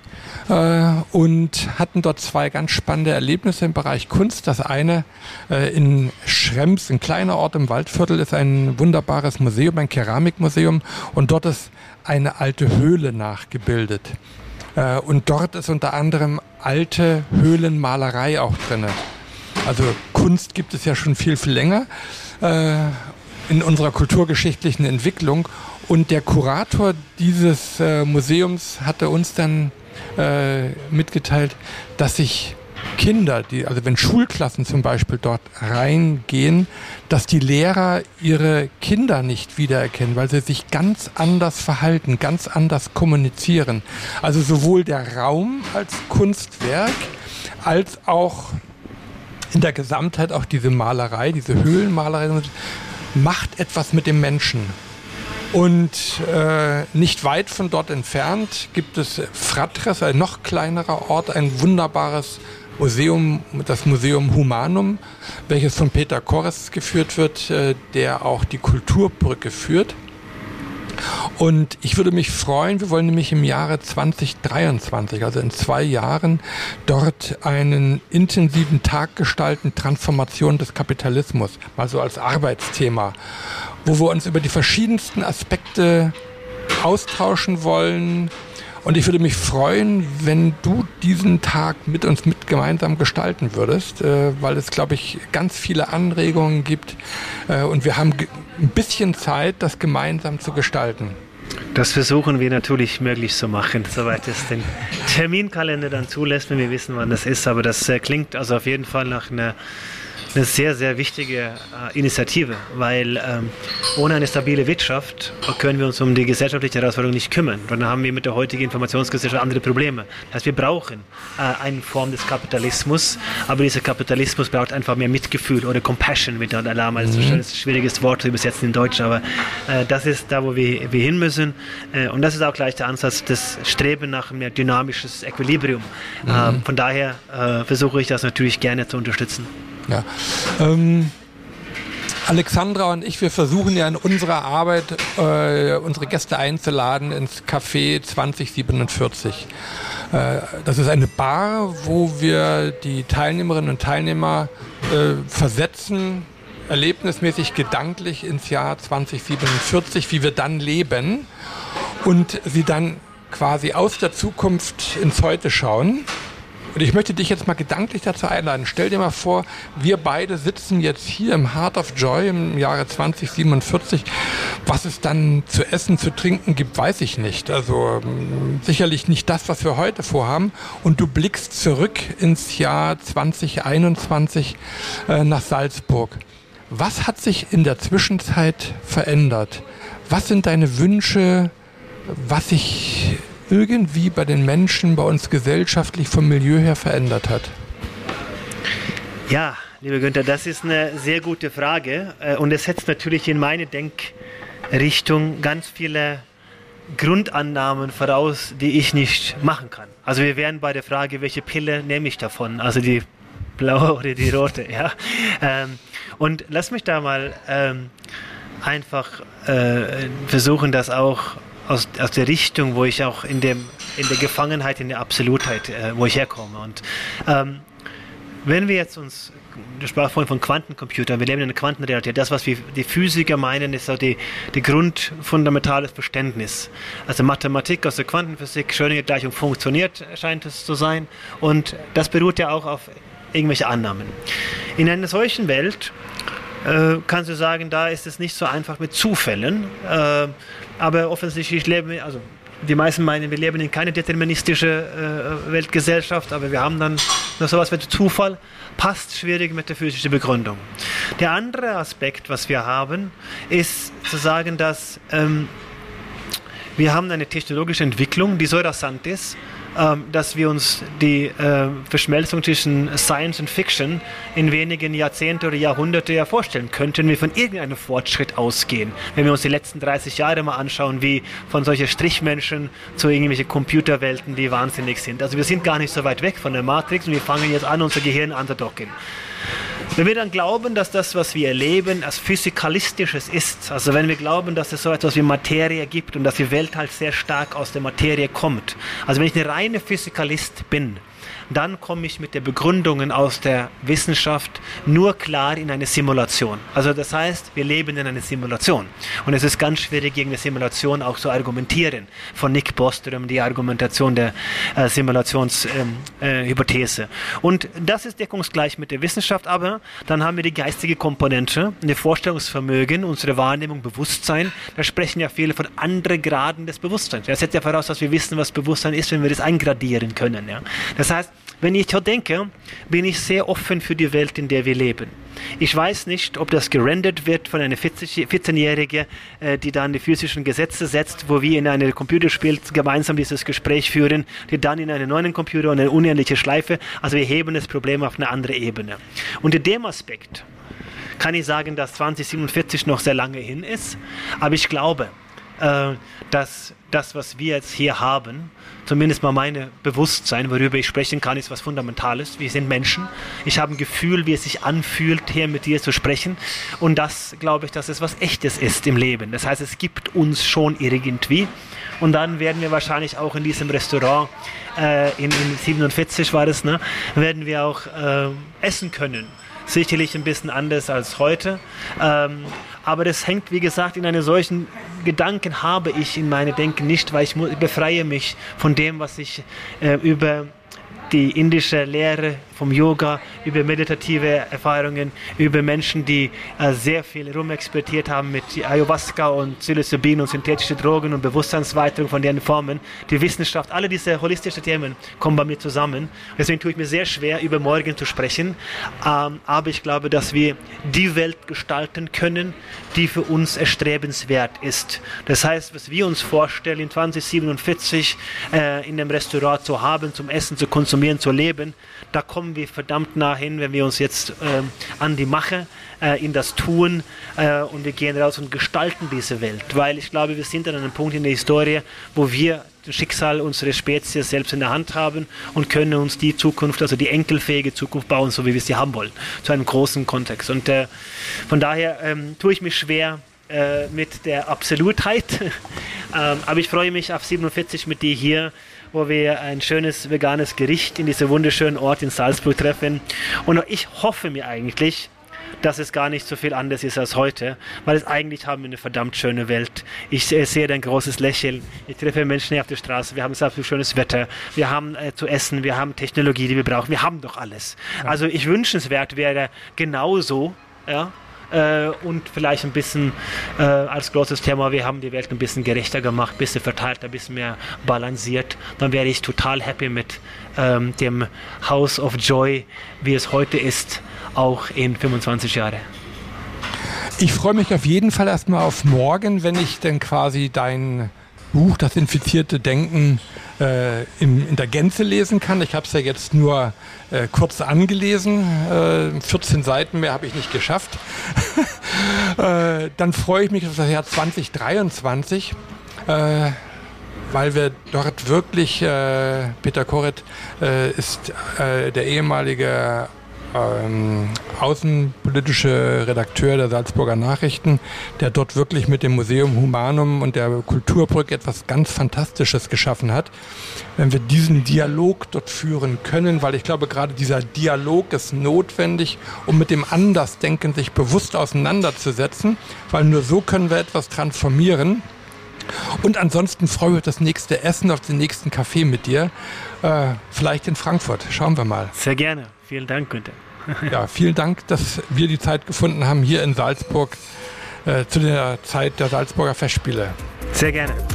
und hatten dort 2 ganz spannende Erlebnisse im Bereich Kunst. Das eine in Schrems, ein kleiner Ort im Waldviertel, ist ein wunderbares Museum, ein Keramikmuseum und dort ist eine alte Höhle nachgebildet. Und dort ist unter anderem alte Höhlenmalerei auch drin. Also Kunst gibt es ja schon viel, viel länger in unserer kulturgeschichtlichen Entwicklung. Und der Kurator dieses Museums hatte uns dann mitgeteilt, dass sich Kinder, also wenn Schulklassen zum Beispiel dort reingehen, dass die Lehrer ihre Kinder nicht wiedererkennen, weil sie sich ganz anders verhalten, ganz anders kommunizieren. Also sowohl der Raum als Kunstwerk, als auch in der Gesamtheit auch diese Malerei, diese Höhlenmalerei, macht etwas mit dem Menschen. Und nicht weit von dort entfernt gibt es Fratres, ein noch kleinerer Ort, ein wunderbares Museum, das Museum Humanum, welches von Peter Korres geführt wird, der auch die Kulturbrücke führt. Und ich würde mich freuen, wir wollen nämlich im Jahre 2023, also in 2 Jahren, dort einen intensiven Tag gestalten, Transformation des Kapitalismus, mal so als Arbeitsthema, wo wir uns über die verschiedensten Aspekte austauschen wollen. Und ich würde mich freuen, wenn du diesen Tag mit uns gemeinsam gestalten würdest, weil es, glaube ich, ganz viele Anregungen gibt und wir haben ein bisschen Zeit, das gemeinsam zu gestalten. Das versuchen wir natürlich möglich zu machen, soweit es den Terminkalender dann zulässt, wenn wir wissen, wann das ist. Aber das klingt also auf jeden Fall nach einer sehr, sehr wichtige Initiative, weil ohne eine stabile Wirtschaft können wir uns um die gesellschaftliche Herausforderung nicht kümmern. Dann haben wir mit der heutigen Informationsgesellschaft andere Probleme. Das heißt, wir brauchen eine Form des Kapitalismus, aber dieser Kapitalismus braucht einfach mehr Mitgefühl oder Compassion, mit der Alarm als ein schwieriges Wort zu übersetzen in Deutsch, aber das ist da, wo wir hin müssen. Und das ist auch gleich der Ansatz, das Streben nach mehr dynamisches Equilibrium. Von daher versuche ich das natürlich gerne zu unterstützen. Ja. Alexandra und ich, wir versuchen ja in unserer Arbeit unsere Gäste einzuladen ins Café 2047. Das ist eine Bar, wo wir die Teilnehmerinnen und Teilnehmer versetzen, erlebnismäßig gedanklich ins Jahr 2047, wie wir dann leben und sie dann quasi aus der Zukunft ins Heute schauen. Und ich möchte dich jetzt mal gedanklich dazu einladen. Stell dir mal vor, wir beide sitzen jetzt hier im Heart of Joy im Jahre 2047. Was es dann zu essen, zu trinken gibt, weiß ich nicht. Also sicherlich nicht das, was wir heute vorhaben. Und du blickst zurück ins Jahr 2021 nach Salzburg. Was hat sich in der Zwischenzeit verändert? Was sind deine Wünsche, was sich irgendwie bei den Menschen, bei uns gesellschaftlich vom Milieu her verändert hat? Ja, lieber Günther, das ist eine sehr gute Frage und es setzt natürlich in meine Denkrichtung ganz viele Grundannahmen voraus, die ich nicht machen kann. Also wir wären bei der Frage, welche Pille nehme ich davon, also die blaue oder die rote. Ja? Und lass mich da mal einfach versuchen, das auch aus der Richtung, wo ich auch in der Gefangenheit, in der Absolutheit, wo ich herkomme. Und wenn wir jetzt du sprachst vorhin von Quantencomputern, wir leben in einer Quantenrealität. Das, was die Physiker meinen, ist so die grundfundamentales Verständnis. Also Mathematik aus der Quantenphysik, Schrödinger-Gleichung funktioniert, scheint es zu sein. Und das beruht ja auch auf irgendwelche Annahmen. In einer solchen Welt kannst du sagen, da ist es nicht so einfach mit Zufällen, aber offensichtlich also die meisten meinen, wir leben in keine deterministische Weltgesellschaft, aber wir haben dann noch sowas wie Zufall, passt schwierig mit der physischen Begründung. Der andere Aspekt, was wir haben, ist zu sagen, dass wir haben eine technologische Entwicklung, die so rasant ist, dass wir uns die Verschmelzung zwischen Science und Fiction in wenigen Jahrzehnten oder Jahrhunderte ja vorstellen könnten, wir von irgendeinem Fortschritt ausgehen. Wenn wir uns die letzten 30 Jahre mal anschauen, wie von solchen Strichmenschen zu irgendwelchen Computerwelten, die wahnsinnig sind. Also wir sind gar nicht so weit weg von der Matrix und wir fangen jetzt an, unser Gehirn anzudocken. Wenn wir dann glauben, dass das, was wir erleben, als Physikalistisches ist, also wenn wir glauben, dass es so etwas wie Materie gibt und dass die Welt halt sehr stark aus der Materie kommt, also wenn ich eine reine Physikalist bin, dann komme ich mit den Begründungen aus der Wissenschaft nur klar in eine Simulation. Also das heißt, wir leben in einer Simulation. Und es ist ganz schwierig, gegen eine Simulation auch zu argumentieren. Von Nick Bostrom, die Argumentation der Simulationshypothese. Und das ist deckungsgleich mit der Wissenschaft, aber dann haben wir die geistige Komponente, eine Vorstellungsvermögen, unsere Wahrnehmung, Bewusstsein. Da sprechen ja viele von anderen Graden des Bewusstseins. Das setzt ja voraus, dass wir wissen, was Bewusstsein ist, wenn wir das eingradieren können. Ja? Das heißt, wenn ich so denke, bin ich sehr offen für die Welt, in der wir leben. Ich weiß nicht, ob das gerendert wird von einer 14-Jährige, die dann die physischen Gesetze setzt, wo wir in einem Computerspiel gemeinsam dieses Gespräch führen, die dann in einen neuen Computer und eine unendliche Schleife. Also wir heben das Problem auf eine andere Ebene. Und in dem Aspekt kann ich sagen, dass 2047 noch sehr lange hin ist, aber ich glaube, dass das, was wir jetzt hier haben, zumindest mal mein Bewusstsein, worüber ich sprechen kann, ist was Fundamentales. Wir sind Menschen. Ich habe ein Gefühl, wie es sich anfühlt, hier mit dir zu sprechen. Und das glaube ich, dass es was Echtes ist im Leben. Das heißt, es gibt uns schon irgendwie. Und dann werden wir wahrscheinlich auch in diesem Restaurant, in 47 war das, ne, werden wir auch essen können. Sicherlich ein bisschen anders als heute. Aber das hängt, wie gesagt, in einem solchen Gedanken habe ich in meinem Denken nicht, weil ich befreie mich von dem, was ich über die indische Lehre vom Yoga, über meditative Erfahrungen, über Menschen, die sehr viel rumexperimentiert haben mit Ayahuasca und Psilocybin und synthetische Drogen und Bewusstseinsweiterung von deren Formen. Die Wissenschaft, alle diese holistischen Themen kommen bei mir zusammen. Deswegen tue ich mir sehr schwer, über morgen zu sprechen. Aber ich glaube, dass wir die Welt gestalten können, die für uns erstrebenswert ist. Das heißt, was wir uns vorstellen, in 2047 in einem Restaurant zu haben, zum Essen, zu konsumieren, zu leben, da kommen wir verdammt nah hin, wenn wir uns jetzt an die Mache, in das Tun und wir gehen raus und gestalten diese Welt. Weil ich glaube, wir sind an einem Punkt in der Historie, wo wir das Schicksal unserer Spezies selbst in der Hand haben und können uns die Zukunft, also die enkelfähige Zukunft bauen, so wie wir sie haben wollen, zu einem großen Kontext. Und von daher tue ich mich schwer mit der Absolutheit, aber ich freue mich auf 47 mit dir hier, wo wir ein schönes veganes Gericht in diesem wunderschönen Ort in Salzburg treffen. Und ich hoffe mir eigentlich, dass es gar nicht so viel anders ist als heute, weil es eigentlich haben wir eine verdammt schöne Welt. Ich sehe ein großes Lächeln, ich treffe Menschen hier auf der Straße, wir haben so schönes Wetter, wir haben zu essen, wir haben Technologie, die wir brauchen, wir haben doch alles. Ja. Also ich wünschenswert wäre genauso, ja, und vielleicht ein bisschen als großes Thema, wir haben die Welt ein bisschen gerechter gemacht, ein bisschen verteilt, ein bisschen mehr balanciert. Dann wäre ich total happy mit dem House of Joy, wie es heute ist, auch in 25 Jahren. Ich freue mich auf jeden Fall erstmal auf morgen, wenn ich dann quasi dein Buch, das infizierte Denken, in der Gänze lesen kann. Ich habe es ja jetzt nur kurz angelesen. 14 Seiten mehr habe ich nicht geschafft. Dann freue ich mich auf das Jahr 2023, weil wir dort wirklich, Peter Koret ist der ehemalige außenpolitische Redakteur der Salzburger Nachrichten, der dort wirklich mit dem Museum Humanum und der Kulturbrücke etwas ganz Fantastisches geschaffen hat. Wenn wir diesen Dialog dort führen können, weil ich glaube, gerade dieser Dialog ist notwendig, um mit dem Andersdenken sich bewusst auseinanderzusetzen, weil nur so können wir etwas transformieren. Und ansonsten freue ich mich auf das nächste Essen, auf den nächsten Kaffee mit dir. Vielleicht in Frankfurt. Schauen wir mal. Sehr gerne. Vielen Dank, Günther. Ja, vielen Dank, dass wir die Zeit gefunden haben hier in Salzburg zu der Zeit der Salzburger Festspiele. Sehr gerne.